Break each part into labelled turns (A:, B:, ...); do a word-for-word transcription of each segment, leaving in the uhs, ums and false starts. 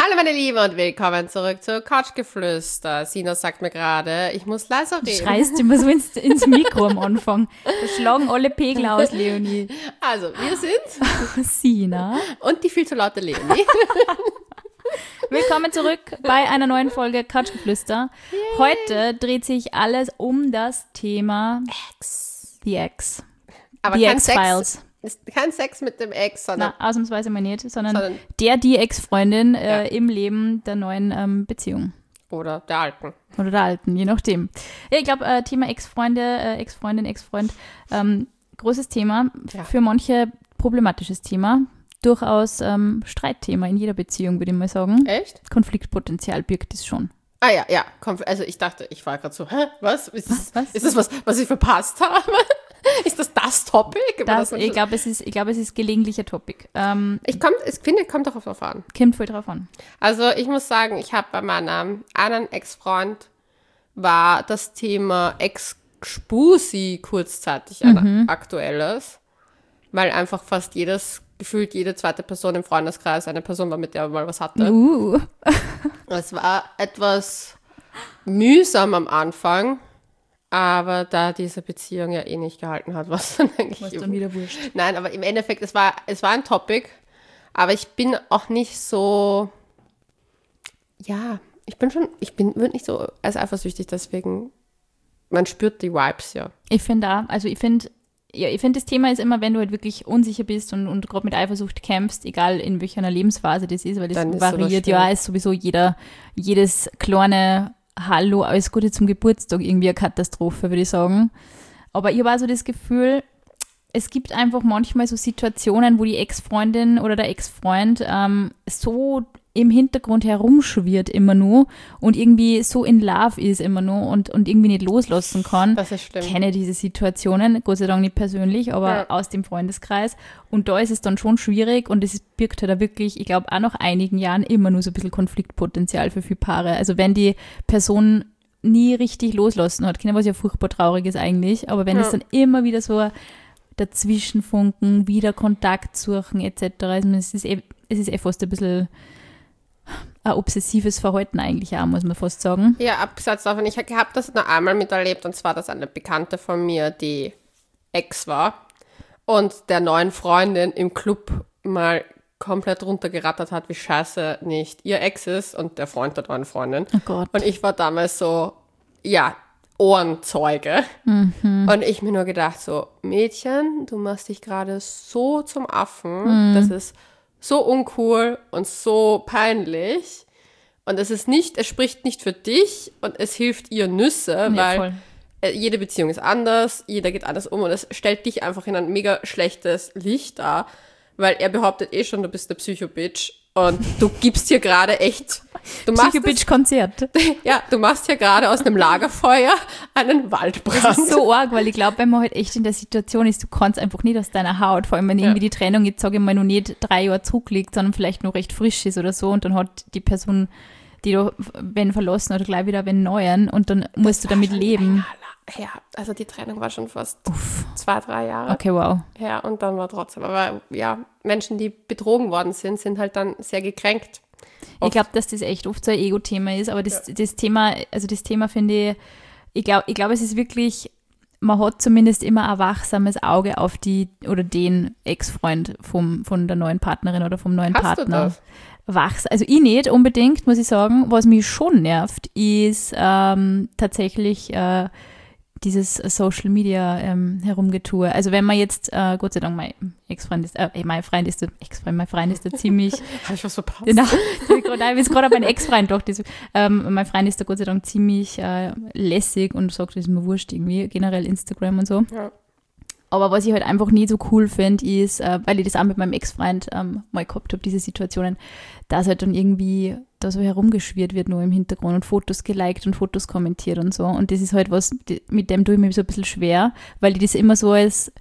A: Hallo meine Lieben und willkommen zurück zu Couchgeflüster. Sina sagt mir gerade, ich muss leiser reden.
B: Du schreist immer so ins, ins Mikro am Anfang. Da schlagen alle Pegel aus, Leonie.
A: Also, wir sind
B: Sina
A: und die viel zu laute Leonie.
B: Willkommen zurück bei einer neuen Folge Couchgeflüster. Yay. Heute dreht sich alles um das Thema
A: Ex.
B: The Ex.
A: Aber
B: The
A: kein
B: Ex-Files.
A: Sex, ist kein Sex mit dem Ex, sondern...
B: Na, ausnahmsweise mal nicht, sondern,
A: sondern
B: der, die Ex-Freundin äh,
A: ja.
B: im Leben der neuen ähm, Beziehung.
A: Oder der Alten.
B: Oder der Alten, je nachdem. Ja, ich glaube, äh, Thema Ex-Freunde, äh, Ex-Freundin, Ex-Freund, ähm, großes Thema,
A: Ja.
B: für manche problematisches Thema, durchaus ähm, Streitthema in jeder Beziehung, würde ich mal sagen.
A: Echt?
B: Konfliktpotenzial birgt es schon.
A: Ah ja, ja. Konf- Also ich dachte, ich war gerade so, hä, was? Ist das
B: Was?
A: Ist das was, was ich verpasst habe? Ist das das Topic? Über
B: Das,
A: man
B: ich
A: schon-
B: glaube, es ist, ich glaube, es ist gelegentlicher Topic. Ähm,
A: ich, komm, ich finde, kommt doch drauf an.
B: kommt voll drauf an.
A: Also ich muss sagen, ich habe bei meinem einen Ex-Freund war das Thema Ex-Spusi kurzzeitig ein aktuelles, weil einfach fast jedes, gefühlt jede zweite Person im Freundeskreis eine Person war, mit der man mal was hatte.
B: Uh.
A: Es war etwas mühsam am Anfang, aber da diese Beziehung ja eh nicht gehalten hat, was dann eigentlich...
B: Was dann wieder wurscht.
A: Nein, aber im Endeffekt, es war, es war ein Topic, aber ich bin auch nicht so, ja, ich bin schon, ich bin, würde nicht so als eifersüchtig, deswegen, man spürt die Vibes ja.
B: Ich finde auch, also ich finde, ja, ich finde, das Thema ist immer, wenn du halt wirklich unsicher bist und, und gerade mit Eifersucht kämpfst, egal in welcher Lebensphase das ist, weil das
A: Dann ist
B: variiert
A: sowas
B: ja,
A: schlimm.
B: ist sowieso jeder, jedes kleine Hallo, alles Gute zum Geburtstag irgendwie eine Katastrophe, würde ich sagen. Aber ich habe auch so das Gefühl, es gibt einfach manchmal so Situationen, wo die Ex-Freundin oder der Ex-Freund ähm, so im Hintergrund herumschwirrt immer nur und irgendwie so in love ist immer nur und, und irgendwie nicht loslassen kann.
A: Das ist schlimm.
B: Ich kenne diese Situationen, Gott sei Dank nicht persönlich, aber
A: Ja.
B: aus dem Freundeskreis. Und da ist es dann schon schwierig und es birgt halt da wirklich, ich glaube, auch nach einigen Jahren immer nur so ein bisschen Konfliktpotenzial für viele Paare. Also wenn die Person nie richtig loslassen hat, was ja furchtbar traurig ist eigentlich, aber wenn
A: Ja.
B: es dann immer wieder so dazwischenfunken, wieder Kontakt suchen et cetera. Also es ist eh, es ist eh fast ein bisschen ein obsessives Verhalten eigentlich auch, muss man fast sagen.
A: Ja, abgesehen davon, ich habe das nur einmal miterlebt, und zwar, dass eine Bekannte von mir, die Ex war und der neuen Freundin im Club mal komplett runtergerattert hat, wie scheiße nicht ihr Ex ist und der Freund der neuen Freundin.
B: Oh Gott.
A: Und ich war damals so, ja, Ohrenzeuge.
B: Mhm.
A: Und ich mir nur gedacht so, Mädchen, du machst dich gerade so zum Affen.
B: Mhm.
A: Das ist so uncool und so peinlich. Und es ist nicht, es spricht nicht für dich und es hilft ihr Nüsse,
B: Ja,
A: weil
B: voll.
A: äh, jede Beziehung ist anders, jeder geht anders um und es stellt dich einfach in ein mega schlechtes Licht dar, weil er behauptet eh schon, du bist eine Psycho-Bitch und du gibst hier gerade echt, du machst es,
B: Psycho-Bitch-Konzert.
A: ja, du machst hier gerade aus einem Lagerfeuer einen Waldbrand.
B: Das ist so arg, weil ich glaube, wenn man halt echt in der Situation ist, du kannst einfach nicht aus deiner Haut, vor allem wenn
A: Ja.
B: irgendwie die Trennung jetzt, sage ich mal, noch nicht drei Jahre zurückliegt, sondern vielleicht noch recht frisch ist oder so und dann hat die Person, die du, wenn verlassen oder gleich wieder einen neuen und dann musst du damit leben.
A: Ja, also die Trennung war schon fast
B: Uff.
A: zwei, drei Jahre
B: Okay, wow.
A: her und dann war trotzdem, aber ja, Menschen, die betrogen worden sind, sind halt dann sehr gekränkt.
B: Ich glaube, dass das echt oft so ein Ego-Thema ist, aber das, das Thema, also das Thema finde ich, ich glaube, ich glaube, es ist wirklich, man hat zumindest immer ein wachsames Auge auf die oder den Ex-Freund vom, von der neuen Partnerin oder vom neuen
A: Hast du
B: Partner.
A: das?
B: Wachs, also ich nicht unbedingt, muss ich sagen. Was mich schon nervt, ist ähm, tatsächlich äh, dieses Social Media ähm, Herumgetue. Also wenn man jetzt, äh, Gott sei Dank, mein Ex-Freund ist, äh, mein Freund ist, der Ex-Freund, mein Freund ist da ziemlich,
A: Habe ich was verpasst?
B: genau, ich bin gerade mein Ex-Freund doch, das, ähm, mein Freund ist da Gott sei Dank ziemlich äh, lässig und sagt, das ist mir wurscht irgendwie, generell Instagram und so.
A: Ja.
B: Aber was ich halt einfach nie so cool finde, ist, äh, weil ich das auch mit meinem Ex-Freund ähm, mal gehabt habe, diese Situationen, dass halt dann irgendwie da so herumgeschwirrt wird nur im Hintergrund und Fotos geliked und Fotos kommentiert und so. Und das ist halt was, die, mit dem tue ich mir so ein bisschen schwer, weil ich das immer so als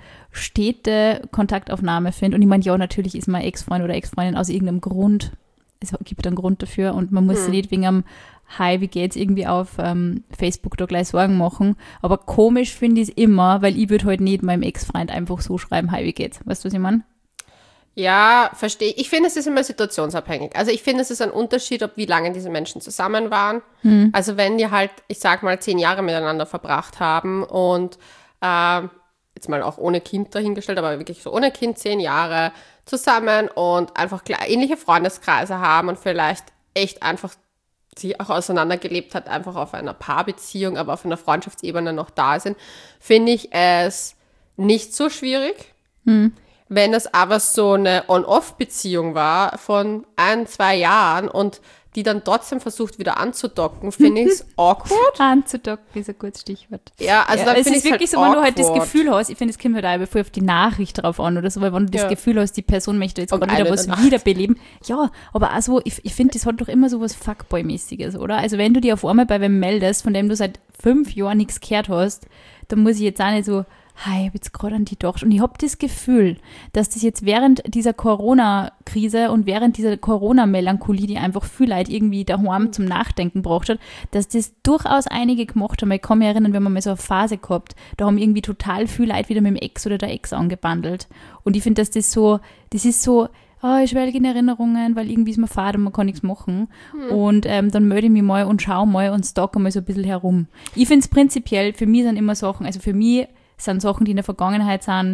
B: stete Kontaktaufnahme finde. Und ich meine, ja, natürlich ist mein Ex-Freund oder Ex-Freundin aus irgendeinem Grund, es gibt einen Grund dafür und man muss
A: Hm.
B: sich nicht wegen einem Hi, wie geht's, irgendwie auf ähm, Facebook da gleich Sorgen machen. Aber komisch finde ich es immer, weil ich würde halt nicht meinem Ex-Freund einfach so schreiben, Hi, wie geht's? Weißt du, was ich meine?
A: Ja, verstehe. Ich finde, es ist immer situationsabhängig. Also ich finde, es ist ein Unterschied, ob wie lange diese Menschen zusammen waren. Hm. Also wenn die halt, ich sag mal, zehn Jahre miteinander verbracht haben und äh, jetzt mal auch ohne Kind dahingestellt, aber wirklich so ohne Kind zehn Jahre zusammen und einfach ähnliche Freundeskreise haben und vielleicht echt einfach sie auch auseinandergelebt hat, einfach auf einer Paarbeziehung, aber auf einer Freundschaftsebene noch da sind, finde ich es nicht so schwierig. Hm. Wenn es aber so eine On-Off-Beziehung war von ein, zwei Jahren und die dann trotzdem versucht, wieder anzudocken, finde ich es awkward.
B: Anzudocken ist ein gutes Stichwort.
A: Ja, also
B: ja,
A: dann
B: es
A: finde
B: ist
A: ich
B: wirklich
A: halt
B: so, wenn du halt das
A: awkward.
B: Gefühl hast, ich finde, es kommt halt auch voll auf die Nachricht drauf an oder so, weil wenn du das
A: Ja.
B: Gefühl hast, die Person möchte jetzt
A: Um
B: gerade wieder
A: eine
B: was
A: Nacht.
B: wiederbeleben. Ja, aber auch so, ich, ich finde, das hat doch immer so was Fuckboy-mäßiges, oder? Also wenn du dir auf einmal bei wem meldest, von dem du seit fünf Jahren nichts gehört hast, dann muss ich jetzt auch nicht so, hi, ich habe jetzt gerade an die gedacht. Und ich habe das Gefühl, dass das jetzt während dieser Corona-Krise und während dieser Corona-Melancholie, die einfach viel Leute irgendwie daheim zum Nachdenken gebracht hat, dass das durchaus einige gemacht haben. Ich kann mich erinnern, wir haben mal so eine Phase gehabt, da haben irgendwie total viele Leute wieder mit dem Ex oder der Ex angebandelt. Und ich finde, dass das so, das ist so, oh, ich schwelge in Erinnerungen, weil irgendwie ist mir fad und man kann nichts machen. Hm. Und ähm, dann melde ich mich mal und schaue mal und stalke mal so ein bisschen herum. Ich finde es prinzipiell, für mich sind immer Sachen, also für mich sind Sachen, die in der Vergangenheit sind,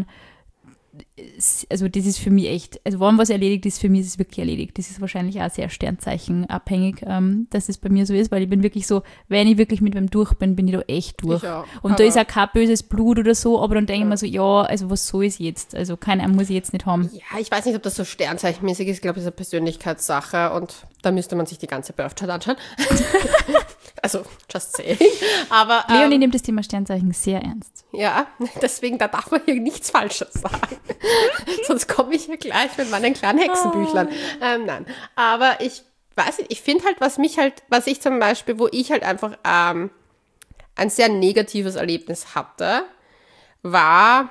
B: also das ist für mich echt, also wenn was erledigt ist, für mich ist es wirklich erledigt. Das ist wahrscheinlich auch sehr sternzeichenabhängig, ähm, dass es bei mir so ist, weil ich bin wirklich so, wenn ich wirklich mit wem durch bin, bin ich da echt durch.
A: Ich auch,
B: und da ist auch kein böses Blut oder so, aber dann denke ich mir so, ja, also was soll es jetzt? Also keinen muss ich jetzt nicht haben.
A: Ja, ich weiß nicht, ob das so sternzeichenmäßig ist. Ich glaube, das ist eine Persönlichkeitssache und da müsste man sich die ganze Birthchart anschauen. Also, just saying. Aber, ähm,
B: Leonie nimmt das Thema Sternzeichen sehr ernst.
A: Ja, deswegen, da darf man hier nichts Falsches sagen. Sonst komme ich hier gleich mit meinen kleinen Hexenbüchlern. Ähm, nein, aber ich weiß nicht, ich finde halt, was mich halt, was ich zum Beispiel, wo ich halt einfach ähm, ein sehr negatives Erlebnis hatte, war,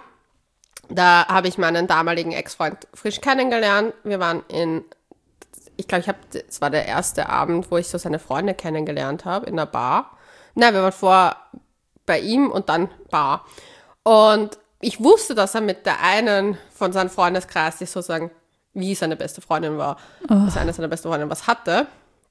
A: da habe ich meinen damaligen Ex-Freund frisch kennengelernt. Wir waren in, ich glaube, ich habe, es war der erste Abend, wo ich so seine Freunde kennengelernt habe, in einer Bar. Nein, wir waren vor bei ihm und dann Bar. Und ich wusste, dass er mit der einen von seinem Freundeskreis, die sozusagen wie seine beste Freundin war, oh. dass eine seiner besten Freundinnen was hatte,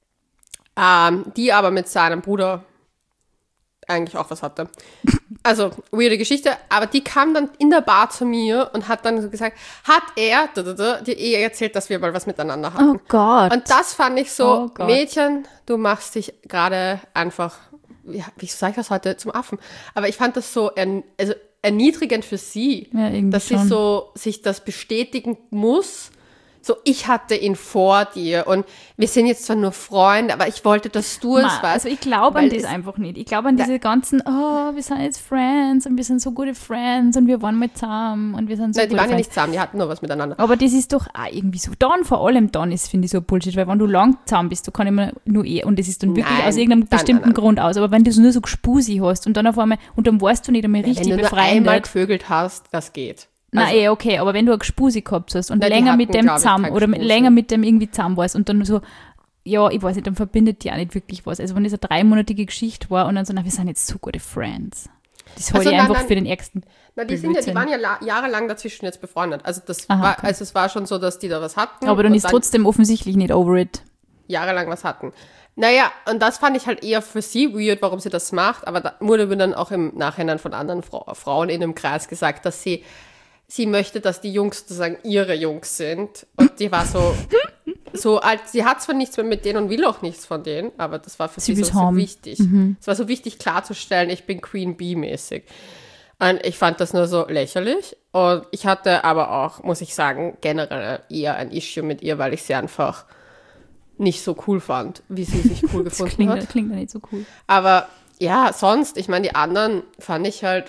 A: ähm, die aber mit seinem Bruder eigentlich auch was hatte. Also, weirde Geschichte, aber die kam dann in der Bar zu mir und hat dann so gesagt, hat er da, da, da, dir eh erzählt, dass wir mal was miteinander hatten.
B: Oh Gott.
A: Und das fand ich so,
B: oh
A: Mädchen, du machst dich gerade einfach, ja, wie sage ich das heute, zum Affen. Aber ich fand das so, ern, also erniedrigend für sie,
B: ja,
A: dass
B: schon.
A: sie so sich das bestätigen muss. So, ich hatte ihn vor dir und wir sind jetzt zwar nur Freunde, aber ich wollte, dass du es weißt.
B: Also ich glaube an das einfach nicht. Ich glaube an diese ganzen, oh, wir sind jetzt Friends und wir sind so gute Friends und wir waren mal zusammen und wir sind so
A: Nein, die
B: gute
A: waren ja
B: Friends.
A: nicht zusammen, die hatten nur was miteinander.
B: Aber das ist doch auch irgendwie so. Dann, vor allem dann ist, finde ich, so Bullshit, weil wenn du lang zusammen bist, du kann immer nur eh, und das ist dann wirklich
A: Nein,
B: aus irgendeinem
A: nein,
B: bestimmten
A: nein, nein.
B: Grund aus. Aber wenn du so nur so Gespusi hast und dann auf einmal, und dann warst du nicht einmal richtig
A: Wenn du nur
B: befreundet.
A: einmal gevögelt hast, das geht.
B: Nein,
A: Also-
B: eh, okay, aber wenn du eine Gespusi gehabt hast und
A: Nein, die
B: länger mit
A: hatten,
B: dem
A: glaub ich,
B: zusammen
A: kein
B: oder mit,
A: Gspusi.
B: länger mit dem irgendwie zusammen warst und dann so, ja, ich weiß nicht, dann verbindet die auch nicht wirklich was. Also wenn das eine dreimonatige Geschichte war und dann so, na, wir sind jetzt so gute Friends. Das halte
A: Also,
B: ich
A: nein,
B: einfach
A: nein.
B: für den ärgsten.
A: Na, die, sind ja, die
B: Blödsinn.
A: waren ja la- jahrelang dazwischen jetzt befreundet. Also, das
B: Aha,
A: war,
B: okay.
A: also es war schon so, dass die da was hatten.
B: Aber dann
A: und
B: ist trotzdem offensichtlich nicht over it.
A: jahrelang was hatten. Naja, und das fand ich halt eher für sie weird, warum sie das macht. Aber da wurde mir dann auch im Nachhinein von anderen Fra- Frauen in dem Kreis gesagt, dass sie sie möchte, dass die Jungs sozusagen ihre Jungs sind. Und die war so, so alt, sie hat zwar nichts mehr mit denen und will auch nichts von denen, aber das war für
B: Sie
A: sie,
B: will's
A: so, so
B: haben.
A: wichtig. Es war so wichtig klarzustellen, ich bin Queen Bee-mäßig. Und ich fand das nur so lächerlich. Und ich hatte aber auch, muss ich sagen, generell eher ein Issue mit ihr, weil ich sie einfach nicht so cool fand, wie sie sich cool
B: Das
A: gefunden
B: klingt,
A: hat.
B: klingt ja nicht so cool.
A: Aber ja, sonst, ich meine, die anderen fand ich halt,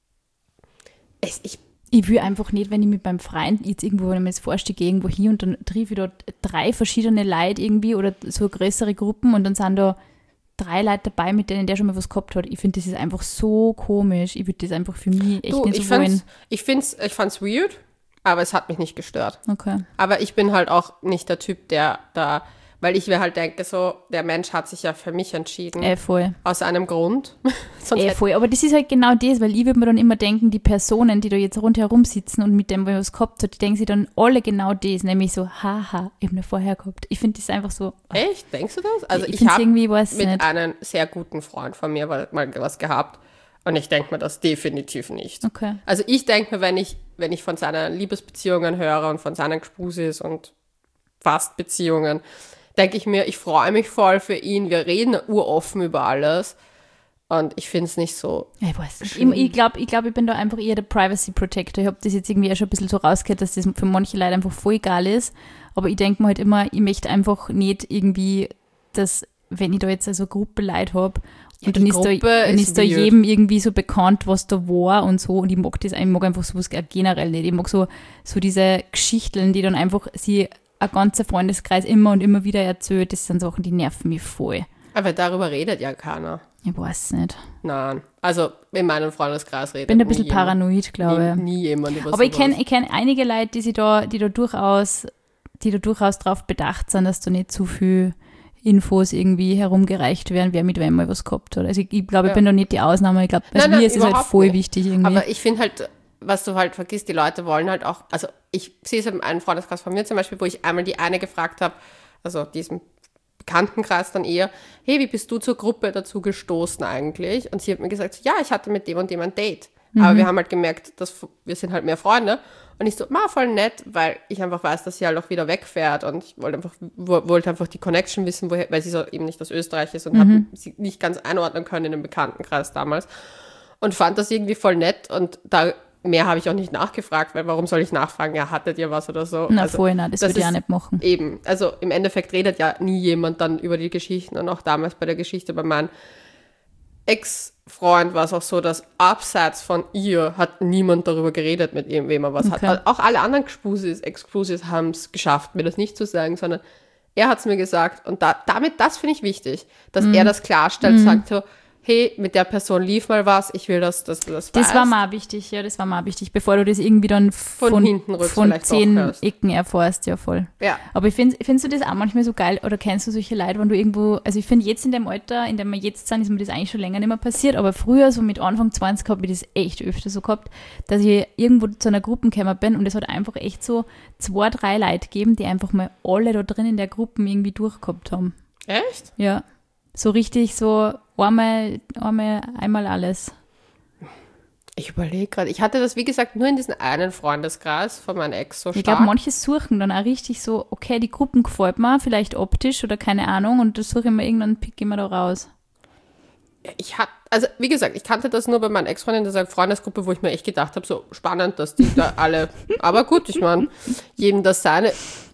A: es, ich
B: Ich will einfach nicht, wenn ich mit meinem Freund jetzt irgendwo, wenn ich mir jetzt vorstelle, gehe irgendwo hin und dann treffe ich dort drei verschiedene Leute irgendwie oder so größere Gruppen und dann sind da drei Leute dabei, mit denen der schon mal was gehabt hat. Ich finde, das ist einfach so komisch. Ich würde das einfach für mich echt
A: du,
B: nicht
A: ich
B: so wollen.
A: fand's, ich find's, ich fand's weird, aber es hat mich nicht gestört.
B: Okay.
A: Aber ich bin halt auch nicht der Typ, der da, Weil ich mir halt denke, so, der Mensch hat sich ja für mich entschieden.
B: Äh, voll.
A: Aus einem Grund. Sonst
B: Äh, voll. Aber das ist halt genau das, weil ich würde mir dann immer denken, die Personen, die da jetzt rundherum sitzen und mit dem, was gehabt hat, die denken sich dann alle genau das, nämlich so, haha, ich habe nicht vorher gehabt. Ich finde das einfach so.
A: Ach, echt? Denkst du das? Also
B: ich,
A: ich habe mit
B: nicht.
A: einem sehr guten Freund von mir mal was gehabt und ich denke mir das definitiv nicht.
B: Okay.
A: Also ich denke mir, wenn ich, wenn ich von seinen Liebesbeziehungen höre und von seinen Gspusis und Fastbeziehungen, denke ich mir, ich freue mich voll für ihn. Wir reden uroffen über alles. Und ich finde es nicht so.
B: Ich weiß nicht. Ich, ich glaube, ich, glaub, ich bin da einfach eher der Privacy Protector. Ich habe das jetzt irgendwie auch schon ein bisschen so rausgehört, dass das für manche Leute einfach voll egal ist. Aber ich denke mir halt immer, ich möchte einfach nicht irgendwie, dass, wenn ich da jetzt also eine Gruppe Leute habe, und ja, dann ist da, dann ist, ist da jedem irgendwie so bekannt, was da war und so. Und ich mag das, ich mag einfach sowas generell nicht. Ich mag so, so diese Geschichten, die dann einfach sie ein ganzer Freundeskreis immer und immer wieder erzählt. Das sind Sachen, die nerven mich voll.
A: Aber darüber redet ja keiner.
B: Ich weiß nicht.
A: Nein, also in meinem Freundeskreis redet
B: ich bin ein bisschen paranoid, glaube ich.
A: Nie, nie jemand über
B: Aber sowas. ich kenne ich kenn einige Leute, die, sich da, die, da durchaus, die da durchaus darauf bedacht sind, dass da nicht zu viel Infos irgendwie herumgereicht werden, wer mit wem mal was gehabt hat. Also ich, ich glaube, ich ja. bin da nicht die Ausnahme. Ich glaube, also nein, nein, mir ist es halt voll nicht. wichtig irgendwie.
A: Aber ich finde halt, was du halt vergisst, die Leute wollen halt auch, also ich sehe es in einem Freundeskreis von mir zum Beispiel, wo ich einmal die eine gefragt habe, also diesem Bekanntenkreis dann eher, hey, wie bist du zur Gruppe dazu gestoßen eigentlich? Und sie hat mir gesagt, ja, ich hatte mit dem und dem ein Date. Mhm. Aber wir haben halt gemerkt, dass wir sind halt mehr Freunde. Und ich so, ma, voll nett, weil ich einfach weiß, dass sie halt auch wieder wegfährt. Und ich wollte einfach, wollte einfach die Connection wissen, woher, weil sie so eben nicht aus Österreich ist und mhm. habe sie nicht ganz einordnen können in dem Bekanntenkreis damals. Und fand das irgendwie voll nett. Und da mehr habe ich auch nicht nachgefragt, weil warum soll ich nachfragen, ja, hattet ihr was oder so?
B: Na,
A: also,
B: voll, na, das, das würde ich auch nicht machen.
A: Eben, also im Endeffekt redet ja nie jemand dann über die Geschichten. Und auch damals bei der Geschichte bei meinem Ex-Freund war es auch so, dass abseits von ihr hat niemand darüber geredet, mit irgendwem er was okay. hat. Auch alle anderen Gspusis, Ex-Gspusis haben es geschafft, mir das nicht zu sagen, sondern er hat es mir gesagt. Und da, damit, das finde ich wichtig, dass mm. er das klarstellt, mm. sagt so, hey, mit der Person lief mal was, ich will, dass, dass du das weißt.
B: Das war mal wichtig, ja, das war mal wichtig, bevor du das irgendwie dann von, von, hinten rücks von zehn Ecken erfährst, ja voll.
A: Ja.
B: Aber ich find, findest du das auch manchmal so geil, oder kennst du solche Leute, wenn du irgendwo, also ich finde jetzt in dem Alter, in dem wir jetzt sind, ist mir das eigentlich schon länger nicht mehr passiert, aber früher, so mit Anfang zwanzig, habe ich das echt öfter so gehabt, dass ich irgendwo zu einer Gruppe gekommen bin und es hat einfach echt so zwei, drei Leute gegeben, die einfach mal alle da drin in der Gruppe irgendwie durchgehabt haben.
A: Echt?
B: Ja. So richtig so einmal, einmal, einmal alles.
A: Ich überlege gerade. Ich hatte das, wie gesagt, nur in diesem einen Freundeskreis von meinem Ex so stark.
B: Ich glaube, manche suchen dann auch richtig so, okay, die Gruppen gefällt mir, vielleicht optisch oder keine Ahnung, und das suche ich mir irgendwann, pick ich mir da raus.
A: Ich hatte, also wie gesagt, ich kannte das nur bei meinen Ex-Freundinnen, das ist eine Freundesgruppe, wo ich mir echt gedacht habe, so spannend, dass die da alle, aber gut, ich meine, jedem das seine.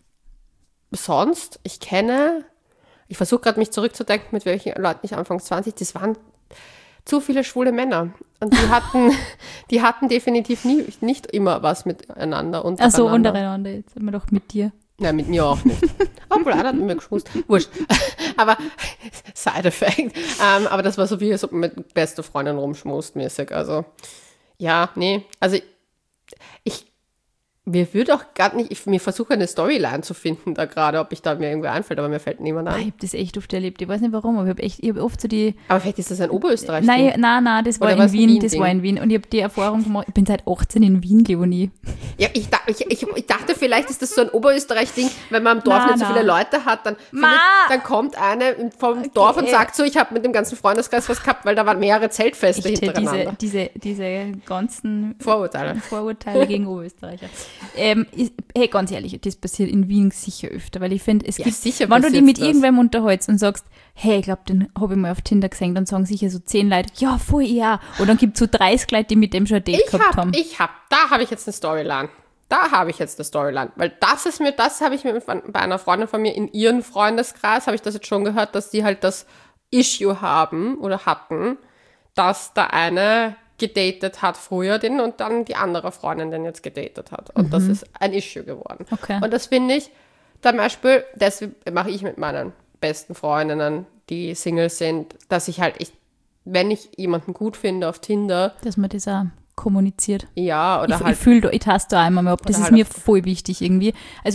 A: Sonst, ich kenne... Ich versuche gerade, mich zurückzudenken, mit welchen Leuten ich Anfang zwanzig, das waren zu viele schwule Männer. Und die hatten, die hatten definitiv nie, nicht immer was miteinander.
B: Ach so, untereinander, jetzt immer doch mit dir.
A: Nein, mit mir auch nicht. Obwohl, einer hat mit mir geschmust. Wurscht. Aber, Side-Effekt. Ähm, aber das war so wie so mit beste Freundin rumschmust mäßig. Also, ja, nee. Also, ich Mir würde auch gar nicht, ich mir versuche eine Storyline zu finden da gerade, ob ich da mir irgendwie einfällt, aber mir fällt niemand ein.
B: Ich habe das echt oft erlebt, ich weiß nicht warum, aber ich habe echt, ich habe oft so die...
A: Aber vielleicht ist das ein Oberösterreich-Ding?
B: Nein, nein, nein, das war in Wien, Wien das war in Wien und ich habe die Erfahrung gemacht, ich bin seit achtzehn in Wien, Leonie.
A: Ja, ich, ich, ich, ich dachte, vielleicht ist das so ein Oberösterreich-Ding, wenn man am Dorf nein, nicht so viele Leute hat, dann, findet, dann kommt eine vom okay. Dorf und sagt so, ich habe mit dem ganzen Freundeskreis was gehabt, weil da waren mehrere Zeltfeste echt, hintereinander.
B: Diese, diese, diese ganzen
A: Vorurteile,
B: Vorurteile gegen Oberösterreicher. Ähm, hey, ganz ehrlich, das passiert in Wien sicher öfter, weil ich finde, es
A: ja,
B: gibt,
A: sicher
B: wenn du dich mit
A: das.
B: irgendwem unterhältst und sagst, hey, ich glaube, den habe ich mal auf Tinder gesehen, dann sagen sicher so zehn Leute, ja, voll, ja. Und dann gibt es so dreißig Leute, die mit dem schon ein Date
A: ich
B: gehabt
A: hab,
B: haben.
A: Ich habe, da habe ich jetzt eine Storyline. Da habe ich jetzt eine Storyline. Weil das ist mir, das habe ich mir bei einer Freundin von mir in ihrem Freundeskreis, habe ich das jetzt schon gehört, dass die halt das Issue haben oder hatten, dass da eine gedatet hat früher den und dann die andere Freundin den jetzt gedatet hat. Und mhm. das ist ein Issue geworden.
B: Okay.
A: Und das finde ich, zum Beispiel, das mache ich mit meinen besten Freundinnen, die Single sind, dass ich halt, ich, wenn ich jemanden gut finde auf Tinder,
B: dass man das auch kommuniziert.
A: Ja, oder
B: ich,
A: halt.
B: Ich fühle, ich taste da einmal mehr ab. Das ist halt mir voll wichtig irgendwie. Also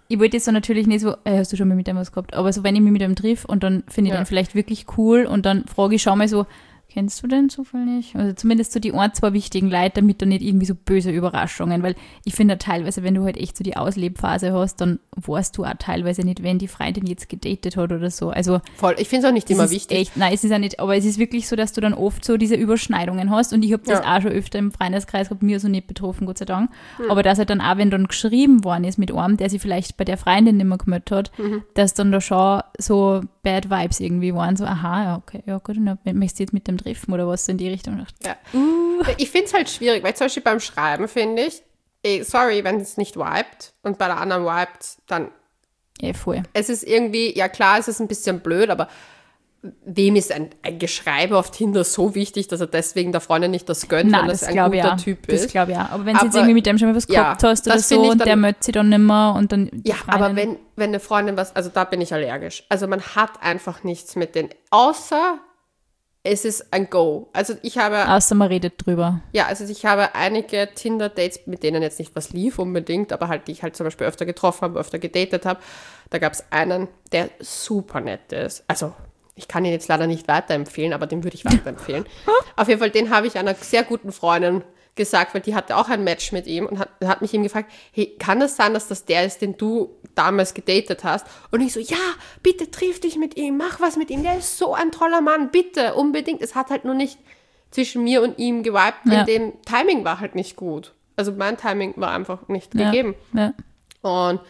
B: ich wollte jetzt so natürlich nicht so, äh, hast du schon mal mit dem was gehabt, aber so, wenn ich mich mit dem triff und dann finde ich
A: Ja.
B: den vielleicht wirklich cool und dann frage ich, schau mal so, kennst du den zufällig? Also zumindest so die ein, zwei wichtigen Leute, damit da nicht irgendwie so böse Überraschungen, weil ich finde teilweise, wenn du halt echt so die Auslebphase hast, dann weißt du auch teilweise nicht, wenn die Freundin jetzt gedatet hat oder so. Also
A: Voll, ich finde es auch nicht
B: das
A: immer
B: ist
A: wichtig.
B: Echt, nein, es ist ja nicht, aber es ist wirklich so, dass du dann oft so diese Überschneidungen hast und ich habe das
A: Ja.
B: auch schon öfter im Freundeskreis gehabt, mir so nicht betroffen, Gott sei Dank,
A: Hm.
B: aber dass halt dann auch, wenn dann geschrieben worden ist mit einem, der sich vielleicht bei der Freundin nicht mehr gemeldet hat,
A: Mhm.
B: dass dann da schon so Bad Vibes irgendwie waren, so aha, ja, okay, ja gut, dann möchtest du jetzt mit dem treffen oder was so in die Richtung.
A: Ja.
B: Uh.
A: Ich finde es halt schwierig, weil zum Beispiel beim Schreiben finde ich, eh, sorry, wenn es nicht vibet und bei der anderen vibet, dann
B: Ja, voll.
A: es ist irgendwie, ja klar, es ist ein bisschen blöd, aber wem ist ein, ein Geschreibe auf Tinder so wichtig, dass er deswegen der Freundin nicht das gönnt,
B: Nein,
A: wenn
B: das
A: das ein
B: glaube ich
A: guter
B: auch.
A: Typ
B: Das
A: ist?
B: glaube ich auch. Aber wenn du jetzt
A: Aber-
B: irgendwie mit dem schon mal was
A: ja,
B: gehabt hast oder
A: das finde
B: so
A: ich
B: und
A: dann-
B: der meldet sich dann nicht mehr und dann die
A: Ja,
B: Freundin,
A: aber wenn, wenn eine Freundin was, also da bin ich allergisch. Also man hat einfach nichts mit denen, außer es ist ein Go. Also ich habe,
B: außer man redet drüber.
A: ja, also ich habe einige Tinder-Dates, mit denen jetzt nicht was lief unbedingt, aber halt, die ich halt zum Beispiel öfter getroffen habe, öfter gedatet habe. Da gab es einen, der super nett ist. Also ich kann ihn jetzt leider nicht weiterempfehlen, aber den würde ich weiterempfehlen. Auf jeden Fall, den habe ich einer sehr guten Freundin gesagt, weil die hatte auch ein Match mit ihm und hat, hat mich ihm gefragt, hey, kann das sein, dass das der ist, den du damals gedatet hast? Und ich so, ja, bitte triff dich mit ihm, mach was mit ihm, der ist so ein toller Mann, bitte, unbedingt. Es hat halt nur nicht zwischen mir und ihm gewiped,
B: Ja.
A: in dem Timing war halt nicht gut. Also mein Timing war einfach nicht
B: Ja.
A: gegeben.
B: Ja.
A: Und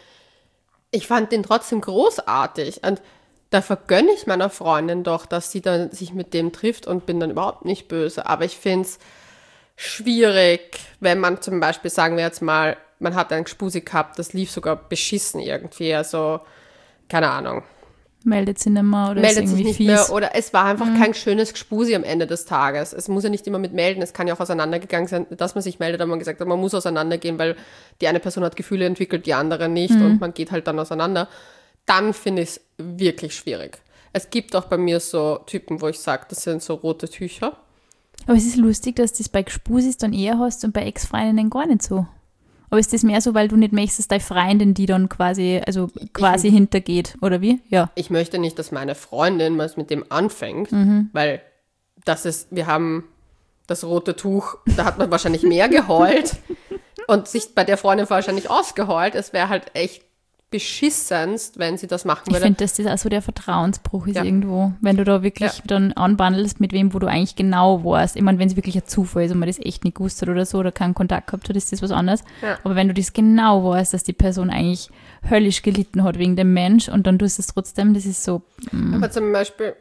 A: ich fand den trotzdem großartig. Und da vergönne ich meiner Freundin doch, dass sie dann sich mit dem trifft und bin dann überhaupt nicht böse. Aber ich finde es schwierig, wenn man zum Beispiel, sagen wir jetzt mal, man hat einen Gspusi gehabt, das lief sogar beschissen irgendwie. Also, keine Ahnung.
B: Meldet sich nicht mehr oder
A: Meldet
B: ist
A: sich
B: irgendwie
A: nicht
B: fies.
A: mehr oder es war einfach kein schönes Gspusi am Ende des Tages. Es muss ja nicht immer mit melden, es kann ja auch auseinandergegangen sein, dass man sich meldet, aber man gesagt hat, man muss auseinandergehen, weil die eine Person hat Gefühle entwickelt, die andere nicht und man geht halt dann auseinander. Dann finde ich es wirklich schwierig. Es gibt auch bei mir so Typen, wo ich sage, das sind so rote Tücher.
B: Aber es ist lustig, dass du das bei Gspusis dann eher hast und bei Ex-Freundinnen gar nicht so. Aber ist das mehr so, weil du nicht möchtest, dass deine Freundin die dann quasi, also quasi hintergeht, oder wie? Ja.
A: Ich möchte nicht, dass meine Freundin was mit dem anfängt, weil das ist, wir haben das rote Tuch, da hat man wahrscheinlich mehr geheult und sich bei der Freundin wahrscheinlich ausgeheult. Es wäre halt echt beschissenst, wenn sie das machen
B: Ich
A: würde.
B: finde, dass das auch so der Vertrauensbruch ist
A: Ja.
B: irgendwo. Wenn du da wirklich
A: Ja.
B: dann anbandelst, mit wem, wo du eigentlich genau weißt. Ich meine, wenn es wirklich ein Zufall ist und man das echt nicht gewusst hat oder so oder keinen Kontakt gehabt hat, ist das was anderes.
A: Ja.
B: Aber wenn du das genau weißt, dass die Person eigentlich höllisch gelitten hat wegen dem Mensch und dann tust du es trotzdem, das ist so.
A: Aber zum Beispiel,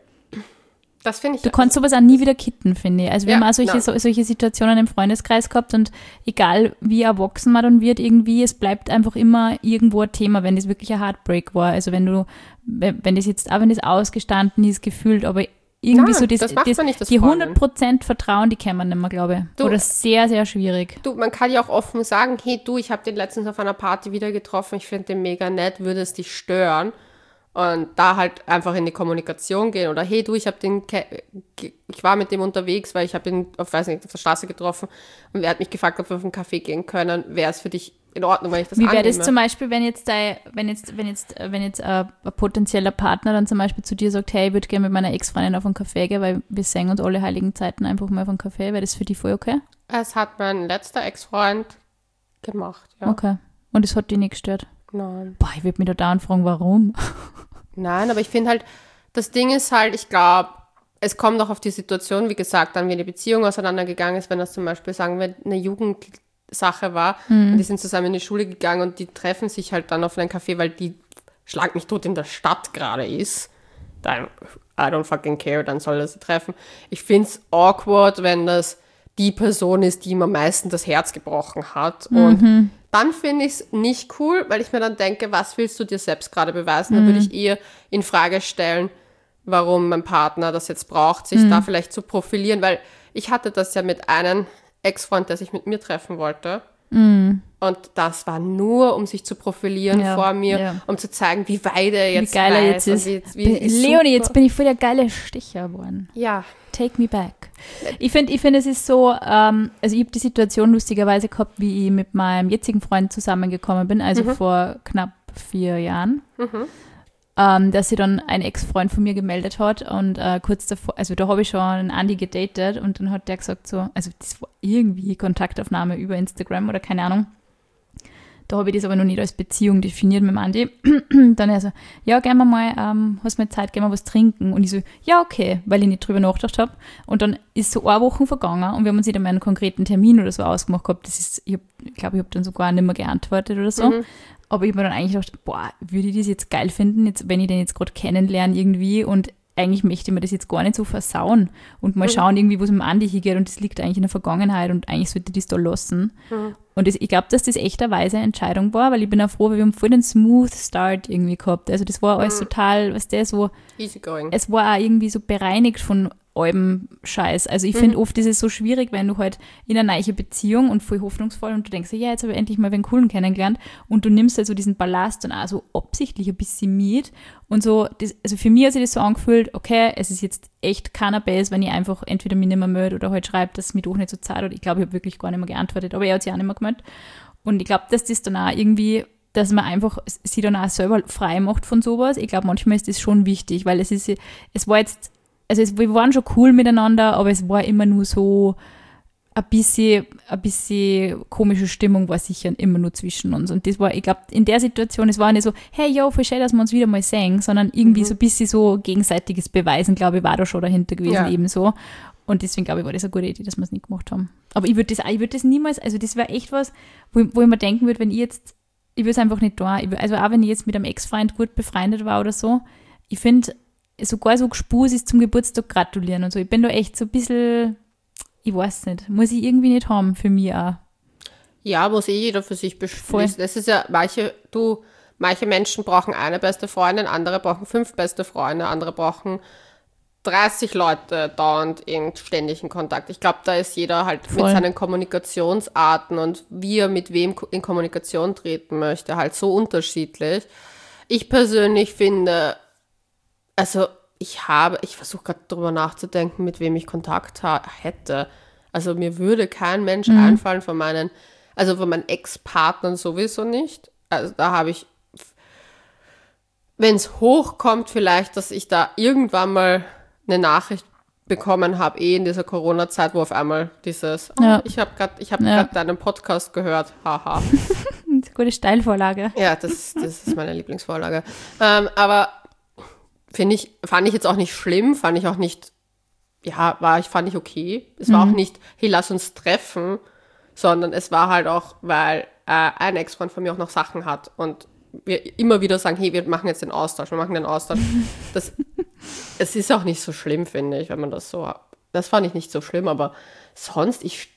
A: das finde ich...
B: Du kannst sowas auch nie wieder kitten, finde ich. Also wir
A: Ja,
B: haben auch solche,
A: nein.
B: so, solche Situationen im Freundeskreis gehabt und egal wie erwachsen man dann wird irgendwie, es bleibt einfach immer irgendwo ein Thema, wenn das wirklich ein Heartbreak war. Also wenn du, wenn wenn das jetzt, auch wenn das ausgestanden ist, gefühlt, aber irgendwie
A: Nein,
B: so das,
A: das macht man nicht als
B: die
A: Freundin.
B: hundert Prozent Vertrauen, die kann man nicht mehr, glaube ich.
A: Du-
B: Oder sehr, sehr schwierig.
A: Du, man kann ja auch offen sagen, hey du, ich habe den letztens auf einer Party wieder getroffen, ich finde den mega nett, würde es dich stören? Und da halt einfach in die Kommunikation gehen. Oder hey du, ich habe den, ke- ge- ich war mit dem unterwegs, weil ich habe ihn auf, weiß nicht, auf der Straße getroffen und er hat mich gefragt, ob wir auf einen Kaffee gehen können. Wäre es für dich in Ordnung, wenn ich das
B: Wie wäre
A: annehme?
B: das zum Beispiel, wenn jetzt, dein, wenn jetzt, wenn jetzt, wenn jetzt äh, ein potenzieller Partner dann zum Beispiel zu dir sagt, hey, ich würde gerne mit meiner Ex-Freundin auf einen Kaffee gehen, weil wir sehen uns alle heiligen Zeiten einfach mal auf einen Kaffee. Wäre das für dich voll okay?
A: Es hat mein letzter Ex-Freund gemacht, ja.
B: Okay. Und es hat dich nicht gestört?
A: Nein.
B: Boah, ich würde mich da dauernd fragen, warum?
A: Nein, aber ich finde halt, das Ding ist halt, ich glaube, es kommt auch auf die Situation, wie gesagt, dann wie die Beziehung auseinandergegangen ist, wenn das zum Beispiel, sagen wir, eine Jugendsache war und die sind zusammen in die Schule gegangen und die treffen sich halt dann auf einen Café, weil die Schlag mich tot in der Stadt gerade ist. Dann, I don't fucking care, dann soll er sie treffen. Ich finde es awkward, wenn das die Person ist, die ihm am meisten das Herz gebrochen hat. Und dann finde ich es nicht cool, weil ich mir dann denke, was willst du dir selbst gerade beweisen? Dann würde ich eher in Frage stellen, warum mein Partner das jetzt braucht, sich da vielleicht zu profilieren, weil ich hatte das ja mit einem Ex-Freund, der sich mit mir treffen wollte. Und das war nur, um sich zu profilieren
B: Ja,
A: vor mir,
B: ja.
A: um zu zeigen, wie weit er jetzt
B: wie geil er
A: weiß
B: jetzt ist.
A: und wie, wie, wie
B: Leonie,
A: super.
B: jetzt bin ich voll der geile Sticher geworden.
A: Ja,
B: Take me back. Ich finde, ich find, es ist so, ähm, also ich habe die Situation lustigerweise gehabt, wie ich mit meinem jetzigen Freund zusammengekommen bin, also
A: Mhm.
B: vor knapp vier Jahren,
A: Mhm.
B: ähm, dass sich dann ein Ex-Freund von mir gemeldet hat und äh, kurz davor, also da habe ich schon einen Andi gedatet und dann hat der gesagt so, also das war irgendwie Kontaktaufnahme über Instagram oder keine Ahnung. Da habe ich das aber noch nicht als Beziehung definiert mit dem Andi. Dann er so, ja, gehen wir mal, ähm, hast du mal Zeit, gehen wir was trinken? Und ich so, ja, okay, weil ich nicht drüber nachgedacht habe. Und dann ist so eine Woche vergangen und wir haben uns nicht einmal einen konkreten Termin oder so ausgemacht gehabt. Das ist, ich glaube, ich, glaub, ich habe dann sogar nicht mehr geantwortet oder so.
A: Mhm.
B: Aber ich habe mir dann eigentlich gedacht, boah, würde ich das jetzt geil finden, jetzt, wenn ich den jetzt gerade kennenlerne irgendwie und eigentlich möchte ich mir das jetzt gar nicht so versauen und mal
A: Mhm.
B: schauen irgendwie, wo es mit dem Andi hingeht und das liegt eigentlich in der Vergangenheit und eigentlich sollte ich das da lassen.
A: Mhm.
B: Und das, ich glaube, dass das echt eine weise Entscheidung war, weil ich bin auch froh, weil wir haben voll den smooth Start irgendwie gehabt. Also das war alles
A: Mhm.
B: total, was der so,
A: Easy going.
B: es war auch irgendwie so bereinigt von allem Scheiß. Also ich finde,
A: Mhm.
B: oft ist es so schwierig, wenn du halt in einer neuen Beziehung und voll hoffnungsvoll und du denkst, ja, jetzt habe ich endlich mal einen coolen kennengelernt und du nimmst halt so diesen Ballast und auch so absichtlich ein bisschen mit und so, das, also für mich hat sich das so angefühlt, okay, es ist jetzt echt keiner Base, wenn ich einfach entweder mich nicht mehr melde oder halt schreibe, dass es mich doch nicht so zahlt oder ich glaube, ich habe wirklich gar nicht mehr geantwortet, aber er hat sich auch nicht mehr gemeldet. Und ich glaube, dass das dann auch irgendwie, dass man einfach sich dann auch selber frei macht von sowas. Ich glaube, manchmal ist das schon wichtig, weil es ist, es war jetzt, also es, wir waren schon cool miteinander, aber es war immer nur so ein bisschen, ein bisschen komische Stimmung war sicher immer nur zwischen uns. Und das war, ich glaube, in der Situation, es war nicht so, hey, yo, voll schön, dass wir uns wieder mal sehen, sondern irgendwie
A: Mhm.
B: so ein bisschen so gegenseitiges Beweisen, glaube ich, war da schon dahinter gewesen,
A: Ja.
B: ebenso. Und deswegen, glaube ich, war das eine gute Idee, dass wir es nicht gemacht haben. Aber ich würde das, ich würd das niemals, also das wäre echt was, wo, wo ich mir denken würde, wenn ich jetzt, ich würde es einfach nicht tun. Ich würd, also auch wenn ich jetzt mit einem Ex-Freund gut befreundet war oder so, ich finde, sogar so Gespus ist zum Geburtstag gratulieren und so. Ich bin da echt so ein bisschen, ich weiß nicht, muss ich irgendwie nicht haben für mich auch.
A: Ja, muss eh jeder für sich
B: Voll.
A: beschließen. Es ist ja, manche, du, manche Menschen brauchen eine beste Freundin, andere brauchen fünf beste Freunde, andere brauchen dreißig Leute dauernd in ständigen Kontakt. Ich glaube, da ist jeder halt
B: Voll.
A: mit seinen Kommunikationsarten und wie er mit wem in Kommunikation treten möchte, halt so unterschiedlich. Ich persönlich finde, also ich habe, ich versuche gerade drüber nachzudenken, mit wem ich Kontakt ha- hätte. Also mir würde kein Mensch
B: Mhm.
A: einfallen von meinen, also von meinen Ex-Partnern sowieso nicht. Also da habe ich, wenn es hochkommt vielleicht, dass ich da irgendwann mal eine Nachricht bekommen habe, eh in dieser Corona-Zeit, wo auf einmal dieses, oh,
B: Ja.
A: ich habe gerade ich hab
B: Ja.
A: grad deinen Podcast gehört, haha.
B: Das ist eine gute Steilvorlage.
A: Ja, das, das ist meine Lieblingsvorlage. Ähm, aber finde ich, fand ich jetzt auch nicht schlimm, fand ich auch nicht, ja, war ich, fand ich okay. Es war
B: Mhm.
A: auch nicht, hey, lass uns treffen, sondern es war halt auch, weil äh, ein Ex-Freund von mir auch noch Sachen hat und wir immer wieder sagen, hey, wir machen jetzt den Austausch, wir machen den Austausch. Das, es ist auch nicht so schlimm, finde ich, wenn man das so, das fand ich nicht so schlimm, aber sonst, ich,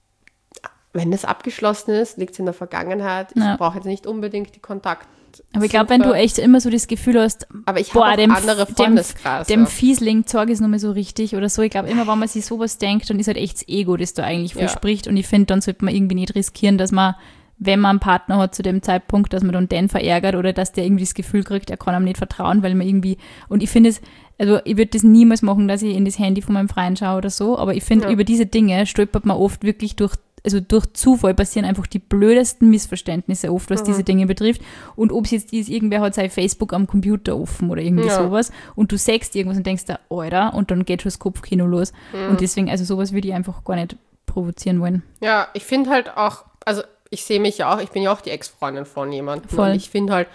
A: wenn das abgeschlossen ist, liegt es in der Vergangenheit. Ich
B: Ja.
A: brauche jetzt nicht unbedingt die Kontakt.
B: Aber ich glaube, wenn du echt immer so das Gefühl hast,
A: Aber ich
B: boah,
A: habe
B: dem,
A: auch andere
B: dem,
A: Freundeskreise.
B: dem Fiesling zeige ich es nochmal so richtig oder so. Ich glaube, immer wenn man sich sowas denkt, dann ist halt echt das Ego, das da eigentlich
A: Ja.
B: verspricht. Und ich finde, dann sollte man irgendwie nicht riskieren, dass man, wenn man einen Partner hat zu dem Zeitpunkt, dass man dann den verärgert oder dass der irgendwie das Gefühl kriegt, er kann einem nicht vertrauen, weil man irgendwie, und ich finde es, also ich würde das niemals machen, dass ich in das Handy von meinem Freund schaue oder so, aber ich finde,
A: Ja.
B: über diese Dinge stolpert man oft wirklich durch, also durch Zufall passieren einfach die blödesten Missverständnisse oft, was
A: Mhm.
B: diese Dinge betrifft. Und ob es jetzt ist, irgendwer hat sein Facebook am Computer offen oder irgendwie
A: Ja.
B: sowas und du sagst irgendwas und denkst da, Alter, und dann geht schon das Kopfkino los.
A: Mhm.
B: Und deswegen, also sowas würde ich einfach gar nicht provozieren wollen.
A: Ja, ich finde halt auch, also ich sehe mich ja auch, ich bin ja auch die Ex-Freundin von jemandem.
B: Voll.
A: Und ich finde halt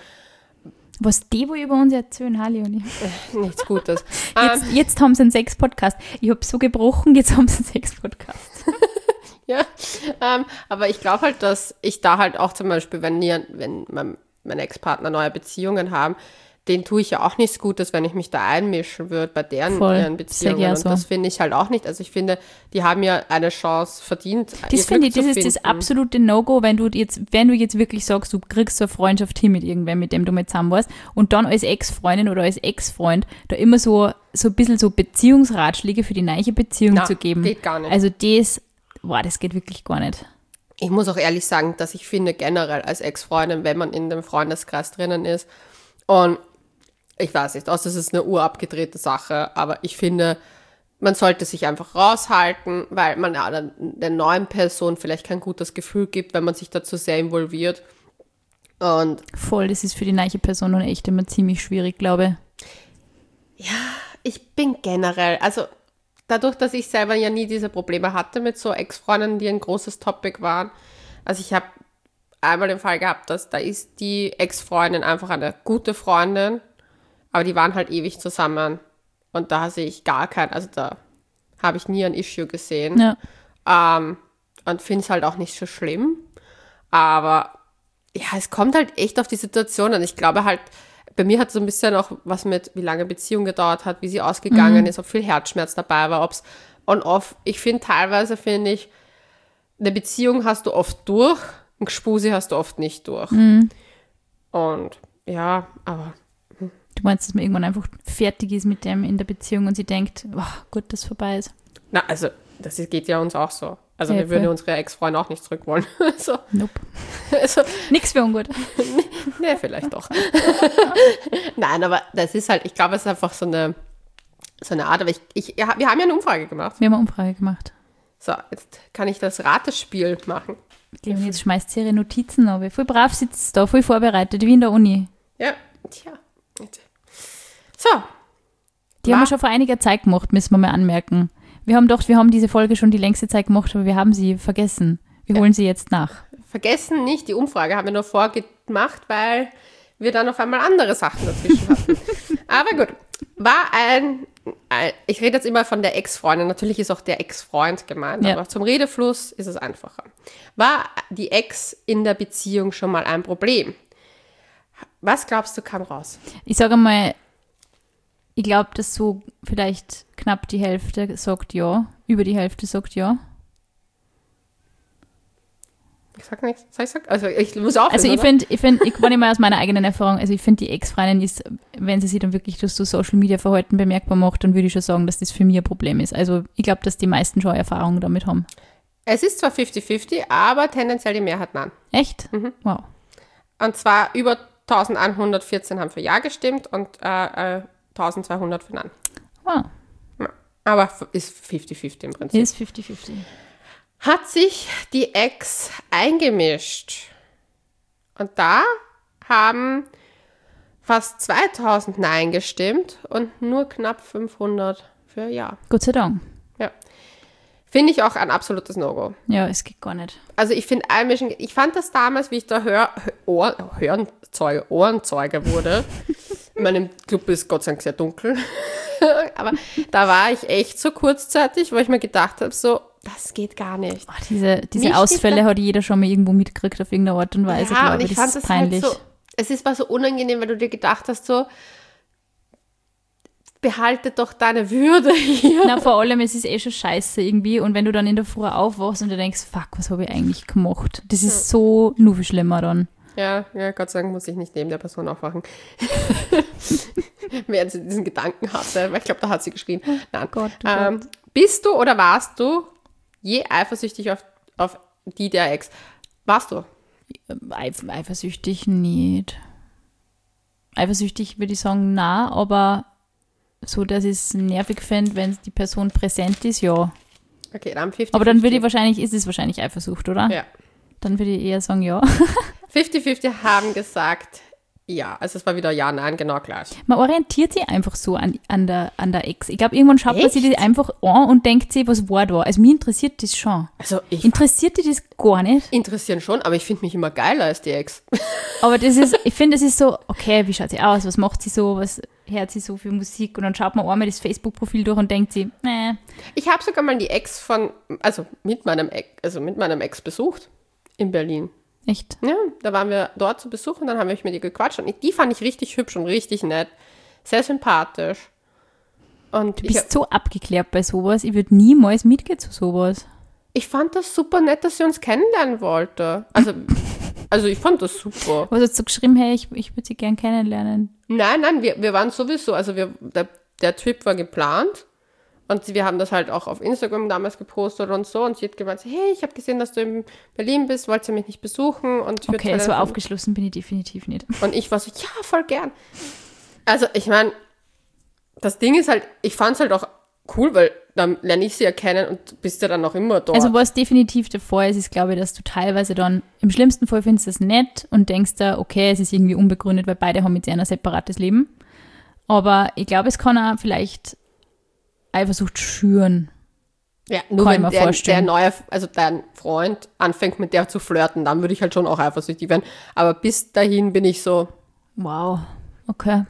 B: Was die wohl über uns erzählen, Halli und ich.
A: nichts Gutes. ähm,
B: Jetzt, jetzt haben sie einen Sex-Podcast. Ich habe so gebrochen, jetzt haben sie einen Sex-Podcast.
A: ja, ähm, aber ich glaube halt, dass ich da halt auch zum Beispiel, wenn, ihr, wenn mein, meine Ex-Partner neue Beziehungen haben, denen tue ich ja auch nichts Gutes, wenn ich mich da einmischen würde bei deren
B: Voll,
A: ihren
B: sag
A: Beziehungen.
B: ich auch
A: Und
B: so.
A: das finde ich halt auch nicht. Also ich finde, die haben ja eine Chance verdient. ihr
B: Das finde ich,
A: Glück
B: das
A: zu
B: ist das
A: finden.
B: absolute No-Go, wenn du jetzt, wenn du jetzt wirklich sagst, du kriegst so eine Freundschaft hin mit irgendwem, mit dem du mal zusammen warst und dann als Ex-Freundin oder als Ex-Freund da immer so, so ein bisschen so Beziehungsratschläge für die neue Beziehung
A: Na,
B: zu geben.
A: geht gar nicht.
B: Also das, boah, das geht wirklich gar nicht.
A: Ich muss auch ehrlich sagen, dass ich finde generell als Ex-Freundin, wenn man in dem Freundeskreis drinnen ist und ich weiß nicht, außer es ist eine urabgedrehte Sache, aber ich finde, man sollte sich einfach raushalten, weil man ja der, der neuen Person vielleicht kein gutes Gefühl gibt, wenn man sich dazu sehr involviert. Und
B: voll, das ist für die neue Person und echt immer ziemlich schwierig, glaube
A: ich. Ja, ich bin generell, also dadurch, dass ich selber ja nie diese Probleme hatte mit so Ex-Freunden, die ein großes Topic waren. Also ich habe einmal den Fall gehabt, dass da ist die Ex-Freundin einfach eine gute Freundin, aber die waren halt ewig zusammen. Und da sehe ich gar kein, also da habe ich nie ein Issue gesehen.
B: Ja.
A: Ähm, und finde es halt auch nicht so schlimm. Aber ja, es kommt halt echt auf die Situation an. Ich glaube halt, bei mir hat so ein bisschen auch was mit, wie lange Beziehung gedauert hat, wie sie ausgegangen mhm. ist, ob viel Herzschmerz dabei war, ob es on-off. Ich finde teilweise, finde ich, eine Beziehung hast du oft durch, ein Gspusi hast du oft nicht durch.
B: Mhm.
A: Und ja, aber...
B: Du meinst, dass man irgendwann einfach fertig ist mit dem in der Beziehung und sie denkt, oh, gut, dass es vorbei ist.
A: Na, also, das geht ja uns auch so. Also,
B: ja,
A: wir würden unsere Ex-Freunde auch nicht zurück wollen. so.
B: Nope. Also, nix für ungut.
A: Nee, vielleicht doch. Nein, aber das ist halt, ich glaube, es ist einfach so eine, so eine Art, aber ich, ich, ja, wir haben ja eine Umfrage gemacht.
B: Wir haben eine Umfrage gemacht.
A: So, jetzt kann ich das Ratespiel machen.
B: Die jetzt schmeißt sie ihre Notizen auf. Voll brav sitzt da, voll vorbereitet, wie in der Uni.
A: Ja, tja. So.
B: Die haben wir schon vor einiger Zeit gemacht, müssen wir mal anmerken. Wir haben doch, wir haben diese Folge schon die längste Zeit gemacht, aber wir haben sie vergessen. Wir holen ja. sie jetzt nach.
A: Vergessen nicht, die Umfrage haben wir nur vorgemacht, weil wir dann auf einmal andere Sachen dazwischen hatten. Aber gut, war ein, ein, ich rede jetzt immer von der Ex-Freundin, natürlich ist auch der Ex-Freund gemeint, ja. aber zum Redefluss ist es einfacher. War die Ex in der Beziehung schon mal ein Problem? Was glaubst du, kam raus?
B: Ich sage mal, ich glaube, dass so vielleicht knapp die Hälfte sagt ja, über die Hälfte sagt ja.
A: Ich sag nichts. Soll ich sagen? Also ich muss aufhören,
B: Also ich finde, ich finde, ich war nicht mal aus meiner eigenen Erfahrung, also ich finde, die Ex-Freundin ist, wenn sie sich dann wirklich durch so Social-Media-Verhalten bemerkbar macht, dann würde ich schon sagen, dass das für mich ein Problem ist. Also ich glaube, dass die meisten schon Erfahrungen damit haben.
A: Es ist zwar fifty fifty, aber tendenziell die Mehrheit nein.
B: Echt?
A: Mhm.
B: Wow.
A: Und zwar über eintausendeinhundertvierzehn haben für Ja gestimmt und äh, äh, eintausendzweihundert für Nein.
B: Wow.
A: Ja, aber ist fifty fifty im Prinzip.
B: Ist fifty fifty.
A: Hat sich die Ex eingemischt. Und da haben fast zweitausend Nein gestimmt und nur knapp fünfhundert für Ja.
B: Gott sei Dank.
A: Ja. Finde ich auch ein absolutes No-Go.
B: Ja, es geht gar nicht.
A: Also ich finde Einmischen, ich fand das damals, wie ich da Hör, Ohr, Hörenzeuge, Ohrenzeuge wurde. In meinem Club ist Gott sei Dank sehr dunkel. Aber da war ich echt so kurzzeitig, wo ich mir gedacht habe, so, das geht gar nicht.
B: Oh, diese diese nicht Ausfälle hat jeder schon mal irgendwo mitgekriegt auf irgendeine Art und Weise,
A: ja,
B: glaube
A: und ich.
B: Das
A: fand
B: ist
A: das
B: peinlich.
A: Halt so, es ist, war so unangenehm, weil du dir gedacht hast, so, behalte doch deine Würde hier.
B: Na, vor allem, es ist eh schon scheiße irgendwie. Und wenn du dann in der Früh aufwachst und du denkst, fuck, was habe ich eigentlich gemacht? Das ist ja. so nur viel schlimmer dann.
A: Ja, ja, Gott sei Dank muss ich nicht neben der Person aufwachen. Während sie diesen Gedanken hatte. Weil ich glaube, da hat sie geschrien. Nein.
B: Gott, oh
A: ähm,
B: Gott.
A: Bist du oder warst du je eifersüchtig auf, auf die der Ex? Warst du?
B: Eif- eifersüchtig nicht. Eifersüchtig würde ich sagen, na, aber so, dass ich es nervig fände, wenn die Person präsent ist, ja.
A: Okay, dann fifty fifty.
B: Aber dann würde ich wahrscheinlich, ist es wahrscheinlich Eifersucht, oder?
A: Ja.
B: Dann würde ich eher sagen, ja.
A: fifty fifty haben gesagt, ja. Also es war wieder ja, nein, genau gleich.
B: Man orientiert sich einfach so an, an, der, an der Ex. Ich glaube, irgendwann schaut man
A: Echt?
B: sich das einfach an und denkt sich, was war da? Also mich interessiert das schon.
A: Also ich
B: Interessiert dich das gar nicht?
A: interessieren schon, aber ich finde mich immer geiler als die Ex.
B: Aber das ist, ich finde, das ist so, okay, wie schaut sie aus? Was macht sie so? Was hört sie so für Musik? Und dann schaut man einmal das Facebook-Profil durch und denkt sie, nee.
A: Ich habe sogar mal die Ex von, also mit meinem Ex, also mit meinem Ex besucht in Berlin.
B: Echt?
A: Ja, da waren wir dort zu Besuch und dann haben wir mit ihr gequatscht und die fand ich richtig hübsch und richtig nett, sehr sympathisch. Und
B: Du
A: ich,
B: bist so abgeklärt bei sowas. Ich würde niemals mitgehen zu sowas.
A: ich fand das super nett, dass sie uns kennenlernen wollte. Also, also ich fand das super.
B: Was hast du geschrieben, hey, ich, ich würde sie gern kennenlernen?
A: Nein, nein, wir, wir waren sowieso, also wir, der, der Trip war geplant und wir haben das halt auch auf Instagram damals gepostet und so und sie hat gemeint, hey, ich habe gesehen, dass du in Berlin bist, wolltest du mich nicht besuchen? Und ich würd
B: Okay,
A: zwar
B: so
A: dann-
B: aufgeschlossen bin ich definitiv nicht.
A: Und ich war so, ja, voll gern. Also ich meine, das Ding ist halt, ich fand es halt auch cool, weil dann lerne ich sie erkennen und bist ja dann noch immer dort.
B: Also was definitiv der Fall ist, ist, glaube ich, dass du teilweise dann, im schlimmsten Fall findest du es nett und denkst da, okay, es ist irgendwie unbegründet, weil beide haben jetzt ein separates Leben. Aber ich glaube, es kann auch vielleicht Eifersucht schüren.
A: Ja, nur
B: kann
A: wenn der, der neue, also dein Freund anfängt mit der zu flirten, dann würde ich halt schon auch eifersüchtig werden. Aber bis dahin bin ich so,
B: wow, okay.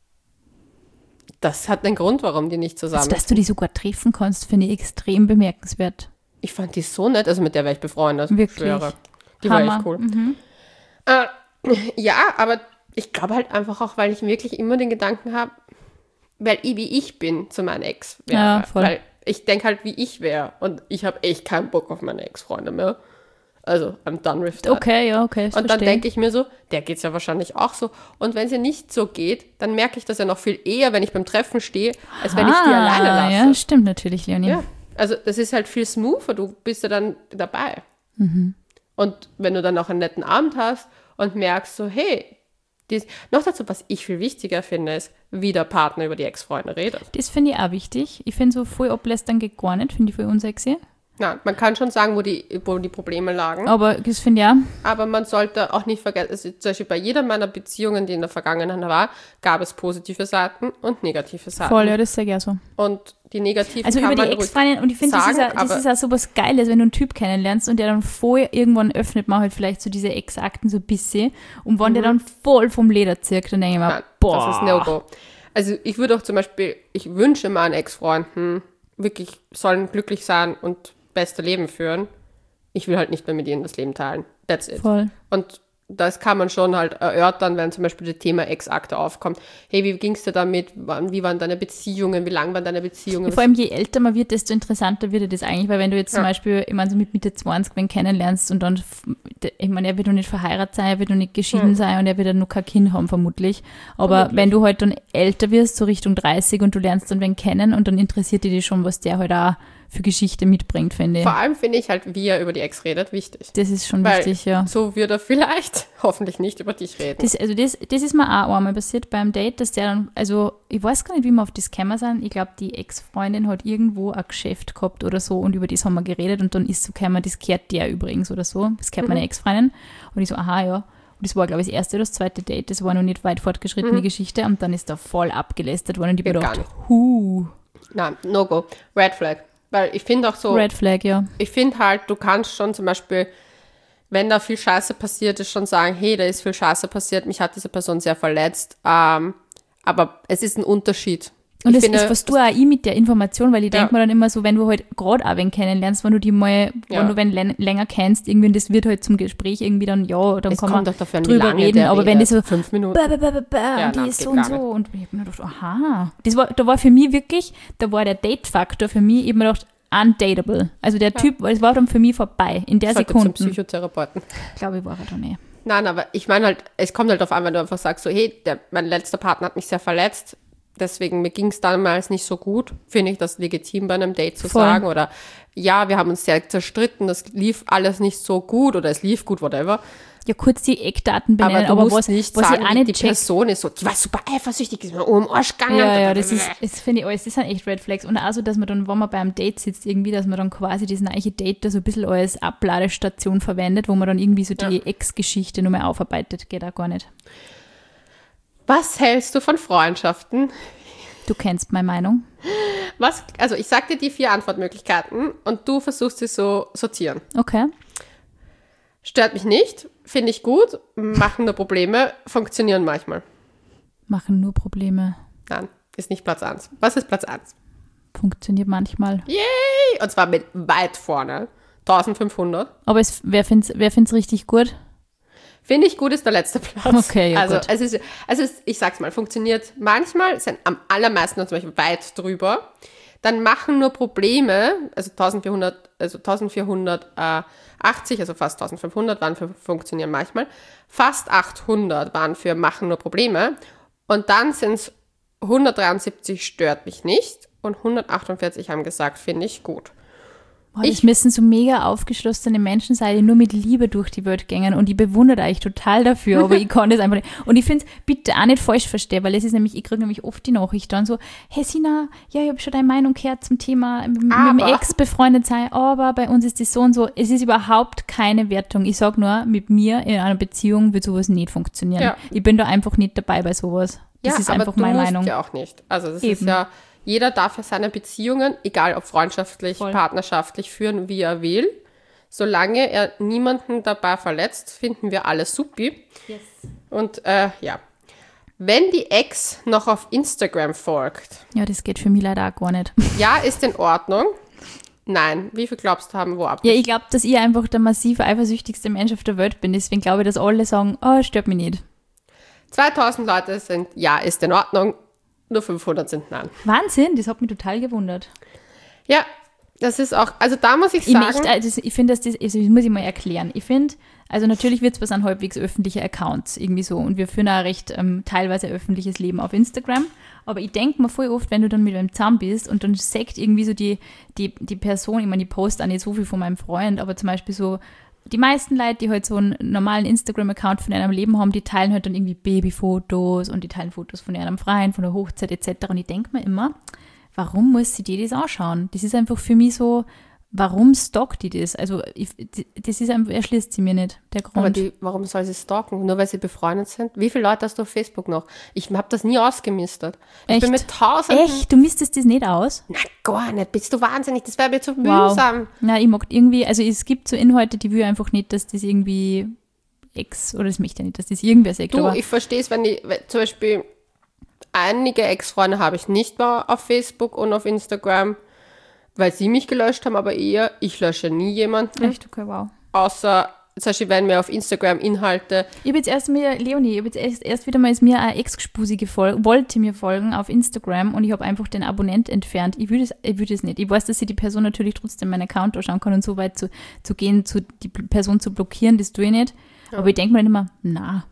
A: Das hat einen Grund, warum die nicht zusammen
B: sind. Also, dass du die sogar treffen kannst, finde ich extrem bemerkenswert.
A: Ich fand die so nett, also mit der wäre ich befreundet.
B: Wirklich?
A: Schwöre. Die
B: Hammer.
A: war echt cool.
B: Mhm.
A: Äh, ja, aber ich glaube halt einfach auch, weil ich wirklich immer den Gedanken habe, weil ich wie ich bin zu meinem Ex wäre.
B: Ja, voll.
A: Weil ich denke halt, wie ich wäre und ich habe echt keinen Bock auf meine Ex-Freunde mehr. Also, I'm done with that.
B: Okay, ja, okay.
A: Und dann denke ich mir so, der geht es ja wahrscheinlich auch so. Und wenn es ja nicht so geht, dann merke ich das ja noch viel eher, wenn ich beim Treffen stehe, als wenn ich die alleine lasse.
B: Ja, stimmt natürlich, Leonie.
A: Ja, also das ist halt viel smoother, du bist ja dann dabei.
B: Mhm.
A: Und wenn du dann auch einen netten Abend hast und merkst so, hey, dies, noch dazu, was ich viel wichtiger finde, ist, wie der Partner über die Ex-Freunde redet.
B: Das finde ich auch wichtig. Ich finde so voll ablästern geht gar nicht, finde ich voll unsexy.
A: Ja, man kann schon sagen, wo die, wo die Probleme lagen.
B: Aber das finde ich auch.
A: Aber man sollte auch nicht vergessen, also zum Beispiel bei jeder meiner Beziehungen, die in der Vergangenheit war, gab es positive Seiten und negative Seiten.
B: Voll, ja, das sage ich auch so.
A: Und die negativen
B: Also
A: kann
B: über die
A: man
B: Ex-Freundin, und ich finde, das, ist auch- das ist auch so was Geiles, wenn du einen Typ kennenlernst und der dann voll, irgendwann öffnet man halt vielleicht so diese Ex-Akten so ein bisschen und wenn
A: Mhm.
B: der dann voll vom Leder zirkt, dann denke ich mir,
A: Nein,
B: boah.
A: das ist No-Go. Also ich würde auch zum Beispiel, ich wünsche meinen Ex-Freunden wirklich, sollen glücklich sein und beste Leben führen. Ich will halt nicht mehr mit ihnen das Leben teilen. That's it.
B: Voll.
A: Und das kann man schon halt erörtern, wenn zum Beispiel das Thema Ex-Akte aufkommt. Hey, wie ging es dir damit? Wie waren deine Beziehungen? Wie lang waren deine Beziehungen?
B: Ja, vor allem je älter man wird, desto interessanter wird das eigentlich, weil wenn du jetzt zum
A: Ja.
B: Beispiel, ich meine so mit Mitte zwanzig, wenn kennenlernst und dann, ich meine, er wird noch nicht verheiratet sein, er wird noch nicht geschieden
A: Ja.
B: sein und er wird dann noch kein Kind haben vermutlich. Aber
A: Vermutlich.
B: wenn du halt dann älter wirst, so Richtung dreißig und du lernst dann wen kennen und dann interessiert dich schon, was der halt auch für Geschichte mitbringt, finde ich.
A: Vor allem finde ich halt, wie er über die Ex redet, wichtig.
B: Das ist schon
A: Weil
B: wichtig, ja.
A: so wird er vielleicht hoffentlich nicht über dich reden.
B: Das, also das, das ist mir auch einmal passiert beim Date, dass der dann, also ich weiß gar nicht, wie wir auf das gekommen sind. Ich glaube, die Ex-Freundin hat irgendwo ein Geschäft gehabt oder so und über das haben wir geredet und dann ist so gekommen, das kehrt der übrigens oder so. Das kehrt
A: Mhm.
B: meine Ex-Freundin. Und ich so, aha, ja. Und das war, glaube ich, das erste oder das zweite Date. Das war noch nicht weit fortgeschrittene
A: Mhm.
B: Geschichte und dann ist da voll abgelästert worden und ich
A: Geht
B: mir
A: gar
B: gedacht,
A: nicht.
B: huh,
A: Nein, No-Go. Red Flag. Weil ich finde auch so,
B: Red Flag, ja.
A: ich finde halt, du kannst schon zum Beispiel, wenn da viel Scheiße passiert ist, schon sagen, hey, da ist viel Scheiße passiert, mich hat diese Person sehr verletzt. Ähm, aber es ist ein Unterschied.
B: Und
A: Ich
B: das
A: finde,
B: ist, was du auch ich mit der Information, weil ich
A: Ja.
B: denke mir dann immer so, wenn du halt gerade auch wen kennenlernst, wenn du die mal,
A: Ja.
B: wenn du wen län- länger kennst, irgendwie, das wird halt zum Gespräch irgendwie dann, ja, dann
A: es
B: kann
A: kommt
B: man
A: doch dafür an, wie
B: drüber
A: lange
B: reden,
A: der
B: aber wenn die so,
A: redet. Fünf Minuten.
B: bäh, bäh, bäh, bäh, bäh,
A: Ja,
B: und die
A: nein,
B: ist
A: geht
B: so und
A: gar
B: so. Und ich hab mir gedacht, aha. Das war, da war für mich wirklich, da war der Date-Faktor für mich, ich hab mir gedacht, undateable. Also der Typ, es war dann für mich vorbei, in der
A: Sollte zum
B: Sekunde.
A: Psychotherapeuten.
B: Glaube ich, war er dann eh.
A: Nein, aber ich meine halt, es kommt halt darauf an, wenn du einfach sagst, so, hey, der, mein letzter Partner hat mich sehr verletzt, deswegen mir ging es damals nicht so gut, finde ich das legitim bei einem Date zu
B: Voll.
A: sagen. Oder ja, wir haben uns sehr zerstritten, das lief alles nicht so gut oder es lief gut, whatever.
B: Ja, kurz die Eckdaten benennen,
A: aber du
B: aber,
A: musst
B: was,
A: nicht
B: was
A: sagen,
B: ich auch
A: die,
B: nicht
A: die
B: check,
A: Person ist so, die war super eifersüchtig, ist mir um den Arsch gegangen.
B: Ja, ja, das ist, das finde ich alles, das sind echt Red Flags. Und auch so, dass man dann, wenn man beim Date sitzt, irgendwie, dass man dann quasi das neue Date da so ein bisschen als Abladestation verwendet, wo man dann irgendwie so die
A: Ja.
B: Ex-Geschichte nochmal aufarbeitet. Geht auch gar nicht.
A: Was hältst du von Freundschaften?
B: Du kennst meine Meinung.
A: Was, also ich sag dir die vier Antwortmöglichkeiten und du versuchst sie so sortieren.
B: Okay.
A: Stört mich nicht, finde ich gut, machen nur Probleme, funktionieren manchmal.
B: Machen nur Probleme.
A: Nein, ist nicht Platz eins. Was ist Platz eins?
B: Funktioniert manchmal.
A: Yay! Und zwar mit weit vorne. eintausendfünfhundert.
B: Aber es, wer findet es wer find's richtig gut?
A: Finde ich gut, ist der letzte Platz.
B: Okay, ja,
A: also,
B: gut.
A: Es ist, also es, ich sag's mal, funktioniert manchmal, sind am allermeisten zum Beispiel weit drüber. Dann machen nur Probleme, also eintausendvierhundert, also eintausendvierhundertachtzig, also fast eintausendfünfhundert waren für funktionieren manchmal. Fast achthundert waren für machen nur Probleme. Und dann sind es hundertdreiundsiebzig stört mich nicht und hundertachtundvierzig haben gesagt, finde ich gut.
B: Boah, das müssen so mega aufgeschlossene Menschen sein, die nur mit Liebe durch die Welt gehen und ich bewundere euch total dafür, aber ich kann das einfach nicht. Und ich finde es bitte auch nicht falsch verstehen, weil es ist nämlich, ich kriege nämlich oft die Nachricht dann so, hey Sina, ja, ich habe schon deine Meinung gehört zum Thema mit, mit dem Ex befreundet sein, aber bei uns ist das so und so. Es ist überhaupt keine Wertung. Ich sage nur, mit mir in einer Beziehung wird sowas nicht funktionieren. Ja. Ich bin da einfach nicht dabei bei sowas. Das
A: ja,
B: ist
A: aber
B: einfach
A: du
B: meine
A: musst
B: Meinung.
A: Ja, auch nicht. Also das
B: Eben.
A: ist ja... Jeder darf ja seine Beziehungen, egal ob freundschaftlich,
B: Voll.
A: partnerschaftlich, führen, wie er will. Solange er niemanden dabei verletzt, finden wir alles supi.
B: Yes.
A: Und äh, ja, wenn die Ex noch auf Instagram folgt.
B: Ja, das geht für mich leider auch gar nicht.
A: Ja, ist in Ordnung. Nein, wie viel glaubst du, haben wo ab?
B: Ja, ich glaube, dass ich einfach der massiv eifersüchtigste Mensch auf der Welt bin. Deswegen glaube ich, dass alle sagen, oh, stört mich nicht.
A: zweitausend Leute sind, ja, ist in Ordnung. Nur fünfhundert sind nein.
B: Wahnsinn, das hat mich total gewundert.
A: Ja, das ist auch, also da muss ich
B: Ich,
A: sagen.
B: möchte, also ich finde, das, also das muss ich mal erklären. Ich finde, also natürlich wird es was an halbwegs öffentliche Accounts irgendwie so und wir führen auch recht ähm, teilweise öffentliches Leben auf Instagram. Aber ich denke mir voll oft, wenn du dann mit einem zusammen bist und dann sagt irgendwie so die, die, die Person, ich meine, ich poste auch nicht so viel von meinem Freund, aber zum Beispiel so die meisten Leute, die halt so einen normalen Instagram-Account von einem Leben haben, die teilen halt dann irgendwie Babyfotos und die teilen Fotos von einem Freien, von der Hochzeit et cetera. Und ich denke mir immer, warum muss sie die das anschauen? Das ist einfach für mich so, warum stalkt die das? Also ich, das ist einfach, erschließt sie mir nicht, der Grund.
A: Aber die, warum soll sie stalken? Nur weil sie befreundet sind? Wie viele Leute hast du auf Facebook noch? Ich habe das nie ausgemistet. Ich
B: Echt?
A: bin mit tausenden...
B: Echt? Du misstest das nicht aus?
A: Na, gar nicht. Bist du wahnsinnig? Das wäre mir zu mühsam.
B: Wow. Na, ich mag irgendwie, also es gibt so Inhalte, die will ich einfach nicht, dass das irgendwie Ex, oder das möchte ich nicht, dass das irgendwer sagt.
A: Du,
B: aber
A: ich verstehe es, wenn die, wenn, zum Beispiel einige Ex-Freunde habe ich nicht mehr auf Facebook und auf Instagram, weil sie mich gelöscht haben, aber eher, ich lösche nie jemanden.
B: Echt? Okay, wow.
A: Außer, zum Beispiel, wenn mir auf Instagram Inhalte...
B: Ich habe jetzt erst mir, Leonie, ich habe jetzt erst, erst wieder mal ist mir eine Ex-Gespusi gefolgt, wollte mir folgen auf Instagram und ich habe einfach den Abonnent entfernt. Ich würde es ich würd es nicht. Ich weiß, dass sie die Person natürlich trotzdem meinen Account anschauen kann und so weit zu, zu gehen, zu, die Person zu blockieren, das tue ich nicht. Ja. Aber ich denke mir dann immer, na.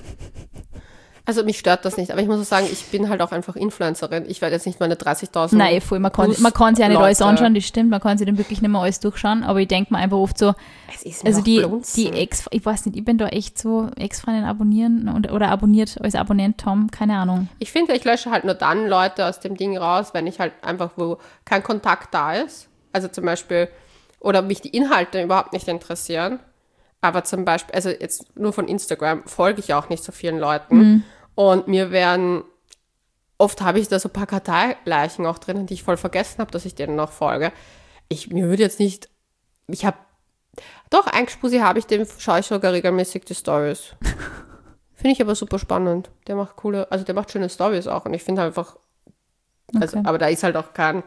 A: Also mich stört das nicht, aber ich muss auch sagen, ich bin halt auch einfach Influencerin. Ich werde jetzt nicht meine dreißigtausend
B: Nein, voll, man kann, man kann sich ja nicht Leute. Alles anschauen, das stimmt, man kann sich dann wirklich nicht mehr alles durchschauen, aber ich denke mir einfach oft so,
A: es ist mir
B: also die,
A: Blunzen.
B: die Ex, ich weiß nicht, ich bin da echt so Ex-Freundin abonnieren und, oder abonniert als Abonnent Tom, keine Ahnung.
A: Ich finde, ich lösche halt nur dann Leute aus dem Ding raus, wenn ich halt einfach, wo kein Kontakt da ist, also zum Beispiel, oder mich die Inhalte überhaupt nicht interessieren, aber zum Beispiel, also jetzt nur von Instagram folge ich auch nicht so vielen Leuten. Mhm. Und mir werden, oft habe ich da so ein paar Karteileichen auch drinnen, die ich voll vergessen habe, dass ich denen noch folge. Ich, mir würde jetzt nicht, ich habe, doch, ein Gespusi habe ich, dem schaue ich sogar regelmäßig die Stories. Finde ich aber super spannend. Der macht coole, also der macht schöne Stories auch und ich finde einfach, also, okay. Aber da ist halt auch kein,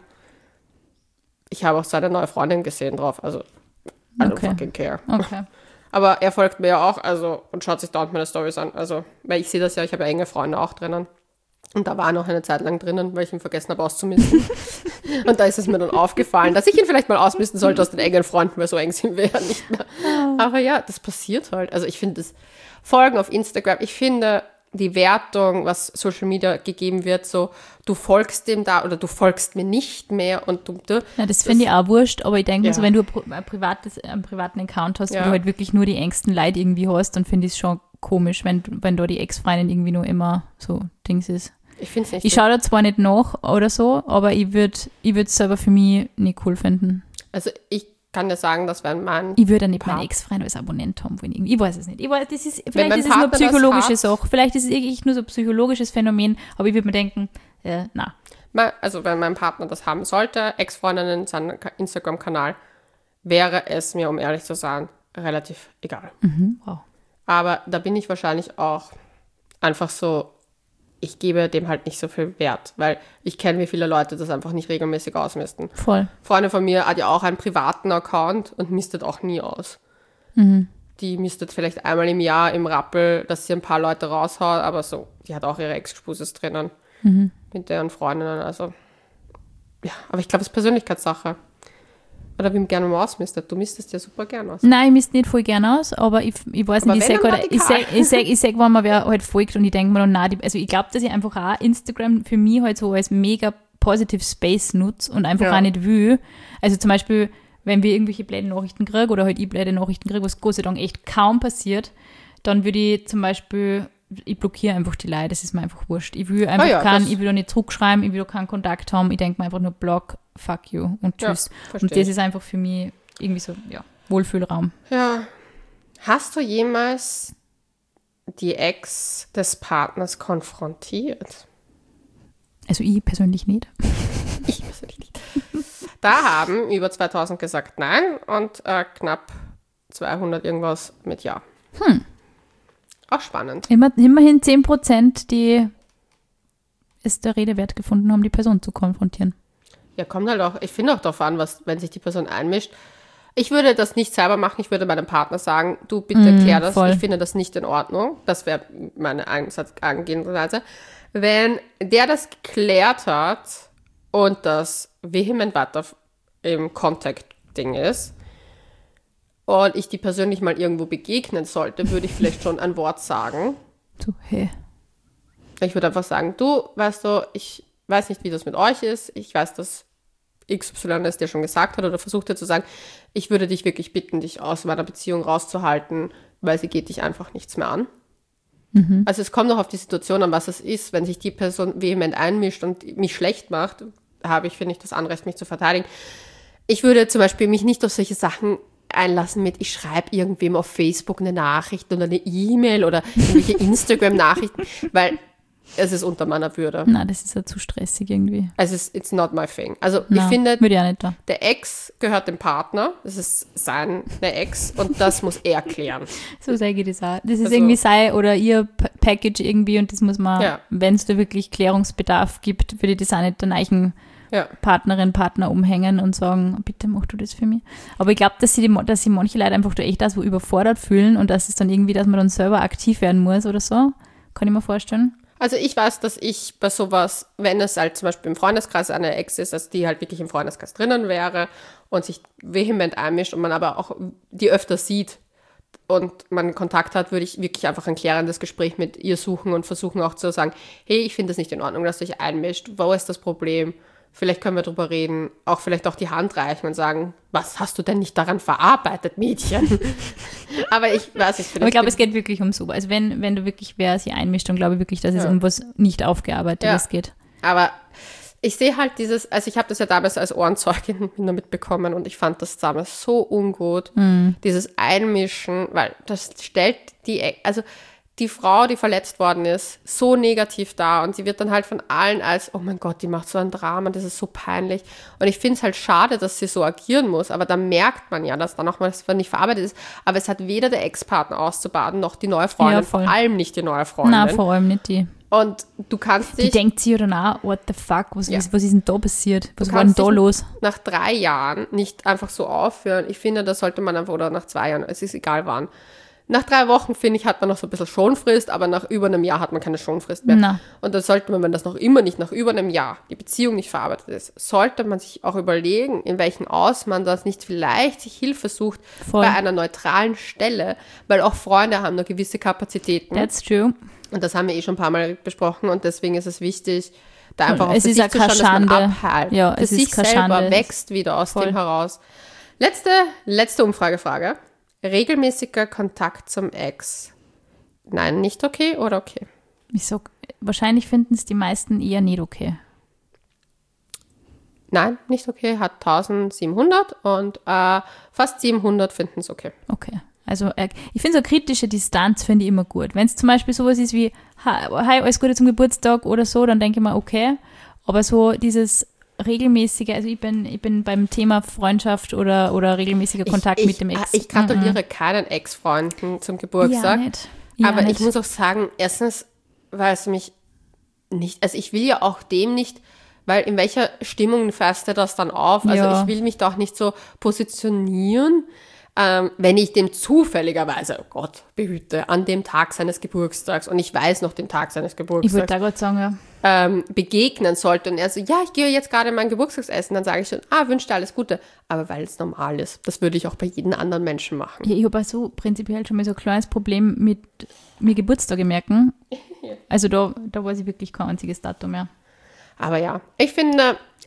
A: ich habe auch seine neue Freundin gesehen drauf, also I don't
B: okay.
A: fucking care.
B: Okay.
A: Aber er folgt mir ja auch, also, und schaut sich dauernd meine Storys an. Also, weil ich sehe das ja, ich habe ja enge Freunde auch drinnen. Und da war er noch eine Zeit lang drinnen, weil ich ihn vergessen habe auszumisten. Und da ist es mir dann aufgefallen, dass ich ihn vielleicht mal ausmisten sollte aus den engen Freunden, weil so eng sind wir ja nicht mehr. Aber ja, das passiert halt. Also ich finde das Folgen auf Instagram, ich finde die Wertung, was Social Media gegeben wird, so, du folgst dem da oder du folgst mir nicht mehr und du... du
B: ja, das finde ich auch wurscht, aber ich denke ja. so, wenn du ein privates, einen privaten Account hast, ja. wo du halt wirklich nur die engsten Leute irgendwie hast, dann finde ich es schon komisch, wenn, wenn da die Ex-Freundin irgendwie nur immer so Dings ist.
A: Ich finde es nicht
B: Ich schaue da zwar nicht nach oder so, aber ich würde ich es selber für mich nicht cool finden.
A: Also ich kann dir sagen, dass wenn man...
B: Ich würde nicht meinen Ex-Freund als Abonnent haben wollen. Ich weiß es nicht. Ich weiß, das ist, vielleicht ist es nur psychologische Sache. Vielleicht ist es wirklich nur so ein psychologisches Phänomen, aber ich würde mir denken, äh, na.
A: Also wenn mein Partner das haben sollte, Ex-Freundinnen, seinen Instagram-Kanal, wäre es mir, um ehrlich zu sein, relativ egal.
B: Mhm, wow.
A: Aber da bin ich wahrscheinlich auch einfach so, ich gebe dem halt nicht so viel Wert, weil ich kenne, wie viele Leute das einfach nicht regelmäßig ausmisten.
B: Voll.
A: Freunde von mir hat ja auch einen privaten Account und mistet auch nie aus.
B: Mhm.
A: Die mistet vielleicht einmal im Jahr im Rappel, dass sie ein paar Leute raushaut, aber so, die hat auch ihre Ex-Spuses drinnen
B: mhm.
A: mit deren Freundinnen, also ja, aber ich glaube, es ist Persönlichkeitssache. Oder wie man gerne mal ausmistet. Du mistest ja super gerne aus.
B: Nein, ich misst nicht voll gerne aus, aber ich, ich weiß
A: aber
B: nicht, ich sage, halt, ich sag, ich sag, ich sag, wenn man wer halt folgt und ich denke mir dann, nein, die, also ich glaube, dass ich einfach auch Instagram für mich halt so als mega positive Space nutze und einfach ja. auch nicht will. Also zum Beispiel, wenn wir irgendwelche blöden Nachrichten kriegen oder halt ich blöde Nachrichten kriege, was Gott sei Dank echt kaum passiert, dann würde ich zum Beispiel, ich blockiere einfach die Leute, das ist mir einfach wurscht. Ich will einfach
A: ah ja,
B: keinen, ich will da nicht zurückschreiben, ich will da keinen Kontakt haben, ich denke mir einfach nur Block, fuck you und tschüss. Ja, und das ist einfach für mich irgendwie so, ja, Wohlfühlraum.
A: Ja. Hast du jemals die Ex des Partners konfrontiert?
B: Also ich persönlich nicht.
A: Ich persönlich nicht. Da haben über zweitausend gesagt nein und äh, knapp zweihundert irgendwas mit ja.
B: Hm.
A: Auch spannend.
B: Immer, immerhin zehn Prozent, die es der Rede wert gefunden haben, die Person zu konfrontieren.
A: Ja, kommt halt auch, ich finde auch darauf an, was, wenn sich die Person einmischt. Ich würde das nicht selber machen, ich würde meinem Partner sagen, du bitte
B: Mm,
A: klär das,
B: voll.
A: ich finde das nicht in Ordnung. Das wäre meine Ansatz, Angehensweise. Wenn der das geklärt hat und das vehement weiter im Contact-Ding ist und ich die persönlich mal irgendwo begegnen sollte, würde ich vielleicht schon ein Wort sagen.
B: So, hey.
A: Ich würde einfach sagen, du, weißt du, ich weiß nicht, wie das mit euch ist. Ich weiß, dass X Y es dir schon gesagt hat oder versucht hat zu sagen, ich würde dich wirklich bitten, dich aus meiner Beziehung rauszuhalten, weil sie geht dich einfach nichts mehr an. Mhm. Also es kommt auch auf die Situation an, was es ist. Wenn sich die Person vehement einmischt und mich schlecht macht, habe ich, finde ich, das Anrecht, mich zu verteidigen. Ich würde zum Beispiel mich nicht auf solche Sachen einlassen mit, ich schreibe irgendwem auf Facebook eine Nachricht oder eine E-Mail oder irgendwelche Instagram-Nachrichten, weil es ist unter meiner Würde.
B: Nein, das ist ja zu stressig irgendwie.
A: Also es ist it's not my thing. Also
B: Nein,
A: ich finde,
B: würde ich auch nicht da.
A: der Ex gehört dem Partner, das ist seine Ex und das muss er klären.
B: So sage ich das auch. Das ist
A: Also,
B: irgendwie sei oder ihr P- Package irgendwie und das muss man,
A: Ja.
B: wenn es da wirklich Klärungsbedarf gibt, würde ich das auch nicht der neuen
A: Ja.
B: Partnerin, Partner umhängen und sagen, bitte mach du das für mich. Aber ich glaube, dass sie die, dass sie manche Leute einfach da echt da so überfordert fühlen und dass es dann irgendwie, dass man dann selber aktiv werden muss oder so. Kann ich mir vorstellen.
A: Also ich weiß, dass ich bei sowas, wenn es halt zum Beispiel im Freundeskreis eine Ex ist, dass die halt wirklich im Freundeskreis drinnen wäre und sich vehement einmischt und man aber auch die öfter sieht und man Kontakt hat, würde ich wirklich einfach ein klärendes Gespräch mit ihr suchen und versuchen auch zu sagen, hey, ich finde das nicht in Ordnung, dass du dich einmischt, wo ist das Problem? Vielleicht können wir drüber reden, auch vielleicht auch die Hand reichen und sagen, was hast du denn nicht daran verarbeitet, Mädchen? Aber ich weiß nicht.
B: Aber ich glaube, es geht wirklich um so. Also wenn, wenn du wirklich wer sich einmischt, dann glaube ich wirklich, dass es
A: Ja.
B: um was nicht Aufgearbeitetes
A: Ja.
B: geht.
A: Aber ich sehe halt dieses, also ich habe das ja damals als Ohrenzeugin nur mitbekommen und ich fand das damals so ungut,
B: Mhm.
A: dieses Einmischen, weil das stellt die, also die Frau, die verletzt worden ist, so negativ dar und sie wird dann halt von allen als, oh mein Gott, die macht so ein Drama, das ist so peinlich. Und ich finde es halt schade, dass sie so agieren muss, aber da merkt man ja, dass da nochmal das nicht verarbeitet ist. Aber es hat weder der Ex-Partner auszubaden, noch die neue Freundin,
B: Ja, voll.
A: vor allem nicht die neue Freundin.
B: Nein, vor allem nicht die.
A: Und du kannst
B: Die
A: dich
B: denkt sich oder auch, what the fuck, was,
A: Ja.
B: was, was ist denn da passiert? Was
A: Du
B: war denn
A: kannst
B: da
A: dich
B: los?
A: nach drei Jahren nicht einfach so aufhören. Ich finde, da sollte man einfach, oder nach zwei Jahren, es ist egal wann. Nach drei Wochen, finde ich, hat man noch so ein bisschen Schonfrist, aber nach über einem Jahr hat man keine Schonfrist mehr.
B: Na.
A: Und da sollte man, wenn das noch immer nicht nach über einem Jahr die Beziehung nicht verarbeitet ist, sollte man sich auch überlegen, in welchem Aus man das nicht vielleicht sich Hilfe sucht
B: Voll.
A: bei einer neutralen Stelle, weil auch Freunde haben nur gewisse Kapazitäten.
B: That's true.
A: Und das haben wir eh schon ein paar Mal besprochen und deswegen ist es wichtig, da einfach
B: Voll.
A: auf
B: Es
A: für
B: ist
A: sich
B: auch
A: zu
B: keine
A: schauen, dass man
B: Schande.
A: abhält.
B: Ja,
A: für
B: es ist
A: sich
B: keine
A: selber
B: Schande.
A: wächst wieder aus
B: Voll.
A: dem heraus. Letzte, letzte Umfragefrage. Regelmäßiger Kontakt zum Ex. Nein, nicht okay oder okay?
B: Ich sag, wahrscheinlich finden es die meisten eher nicht okay.
A: Nein, nicht okay, hat eintausendsiebenhundert und äh, fast siebenhundert finden es okay.
B: Okay. Also äh, ich finde so kritische Distanz finde ich immer gut. Wenn es zum Beispiel sowas ist wie, hi, hi, alles Gute zum Geburtstag oder so, dann denke ich mir, okay. Aber so dieses regelmäßige, also ich bin, ich bin beim Thema Freundschaft oder, oder regelmäßiger Kontakt
A: ich,
B: mit dem Ex.
A: Ich, ich gratuliere keinen Ex-Freunden zum Geburtstag.
B: Ja, nicht. Ja,
A: aber
B: nicht.
A: ich muss auch sagen, erstens, weil es mich nicht, also ich will ja auch dem nicht, weil in welcher Stimmung fährst du das dann auf? Also
B: Ja.
A: ich will mich doch nicht so positionieren, ähm, wenn ich dem zufälligerweise, oh Gott, behüte, an dem Tag seines Geburtstags und ich weiß noch den Tag seines
B: Ich würde
A: Geburtstags,
B: da gerade sagen, ja.
A: ähm, begegnen sollte und er so, ja, ich gehe jetzt gerade mein Geburtstagsessen, dann sage ich schon, ah, wünsche dir alles Gute. Aber weil es normal ist, das würde ich auch bei jedem anderen Menschen machen.
B: Ja, ich habe auch so prinzipiell schon mal so ein kleines Problem mit mir Geburtstage merken. Also da, da weiß ich wirklich kein einziges Datum mehr.
A: Aber ja, ich finde,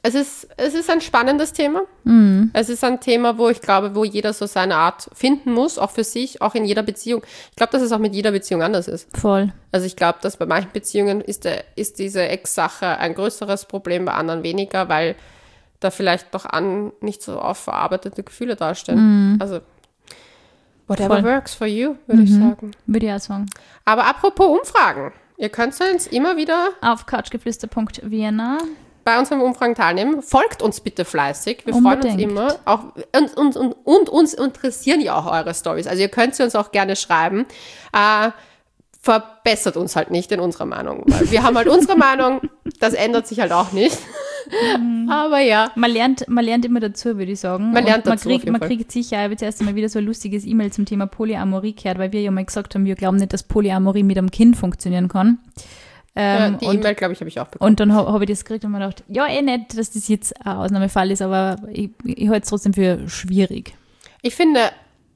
A: es ist, es ist ein spannendes Thema.
B: Mhm.
A: Es ist ein Thema, wo ich glaube, wo jeder so seine Art finden muss, auch für sich, auch in jeder Beziehung. Ich glaube, dass es auch mit jeder Beziehung anders ist.
B: Voll.
A: Also ich glaube, dass bei manchen Beziehungen ist, der, ist diese Ex-Sache ein größeres Problem, bei anderen weniger, weil da vielleicht doch an nicht so oft verarbeitete Gefühle dastehen. Mhm. Also whatever Voll. Works for you, würde mhm. ich sagen.
B: Würde ich auch sagen.
A: Aber apropos Umfragen. Ihr könnt uns immer wieder
B: auf couchgeflüster punkt vienna
A: bei unseren Umfragen teilnehmen. Folgt uns bitte fleißig. Wir Unbedingt. freuen uns immer. Auch, und, und, und, und uns interessieren ja auch eure Storys. Also ihr könnt sie uns auch gerne schreiben. Äh, verbessert uns halt nicht in unserer Meinung. Weil wir haben halt unsere Meinung. Das ändert sich halt auch nicht. Aber ja.
B: Man lernt, man lernt immer dazu, würde ich sagen.
A: Man lernt
B: man
A: dazu
B: kriegt, Man kriegt sicher, ich habe jetzt erst einmal wieder so ein lustiges E-Mail zum Thema Polyamorie gehört, weil wir ja mal gesagt haben, wir glauben nicht, dass Polyamorie mit einem Kind funktionieren kann.
A: Ähm, ja, die E-Mail, glaube ich, habe ich auch bekommen.
B: Und dann habe hab ich das gekriegt und mir gedacht, ja, eh nicht, dass das jetzt ein Ausnahmefall ist, aber ich, ich halte es trotzdem für schwierig.
A: Ich finde,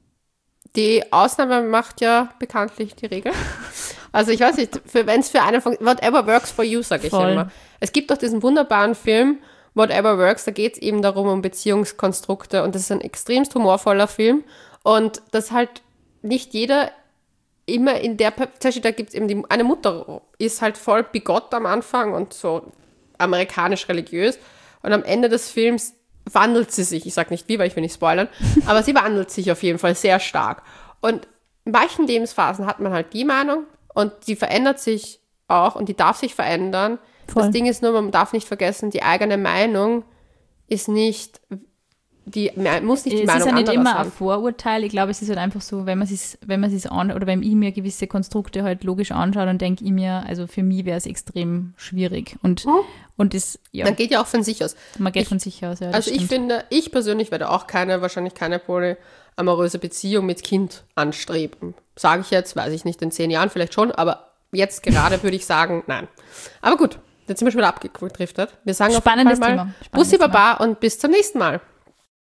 A: die Ausnahme macht ja bekanntlich die Regel. Also ich weiß nicht, wenn es für einen von whatever works for you, sage ich
B: Voll.
A: immer. Es gibt doch diesen wunderbaren Film Whatever Works, da geht es eben darum, um Beziehungskonstrukte und das ist ein extremst humorvoller Film und das halt nicht jeder immer in der, zum Beispiel da gibt es eben die, eine Mutter ist halt voll bigott am Anfang und so amerikanisch-religiös und am Ende des Films wandelt sie sich, ich sage nicht wie, weil ich will nicht spoilern, aber sie wandelt sich auf jeden Fall sehr stark und in manchen Lebensphasen hat man halt die Meinung und die verändert sich auch und die darf sich verändern. Voll. Das Ding ist nur, man darf nicht vergessen, die eigene Meinung ist nicht, die muss nicht die
B: es
A: Meinung anderer sein. Es ist ja nicht immer
B: ein Vorurteil. Ich glaube, es ist halt einfach so, wenn man es wenn man es an oder wenn ich mir gewisse Konstrukte halt logisch anschaue, dann denke ich mir, also für mich wäre es extrem schwierig. Und, hm. und das, ja.
A: Man geht ja auch von sich aus.
B: Man geht
A: ich,
B: von sich aus, ja.
A: Also
B: stimmt.
A: ich finde, ich persönlich werde auch keine, wahrscheinlich keine polyamoröse Beziehung mit Kind anstreben. Sage ich jetzt, weiß ich nicht, in zehn Jahren vielleicht schon, aber jetzt gerade würde ich sagen, nein. Aber gut. Jetzt sind wir schon wieder abgedriftet. Wir sagen
B: Spannendes
A: auf jeden Fall mal
B: Thema. Spannendes
A: Bussi Baba und bis zum nächsten Mal.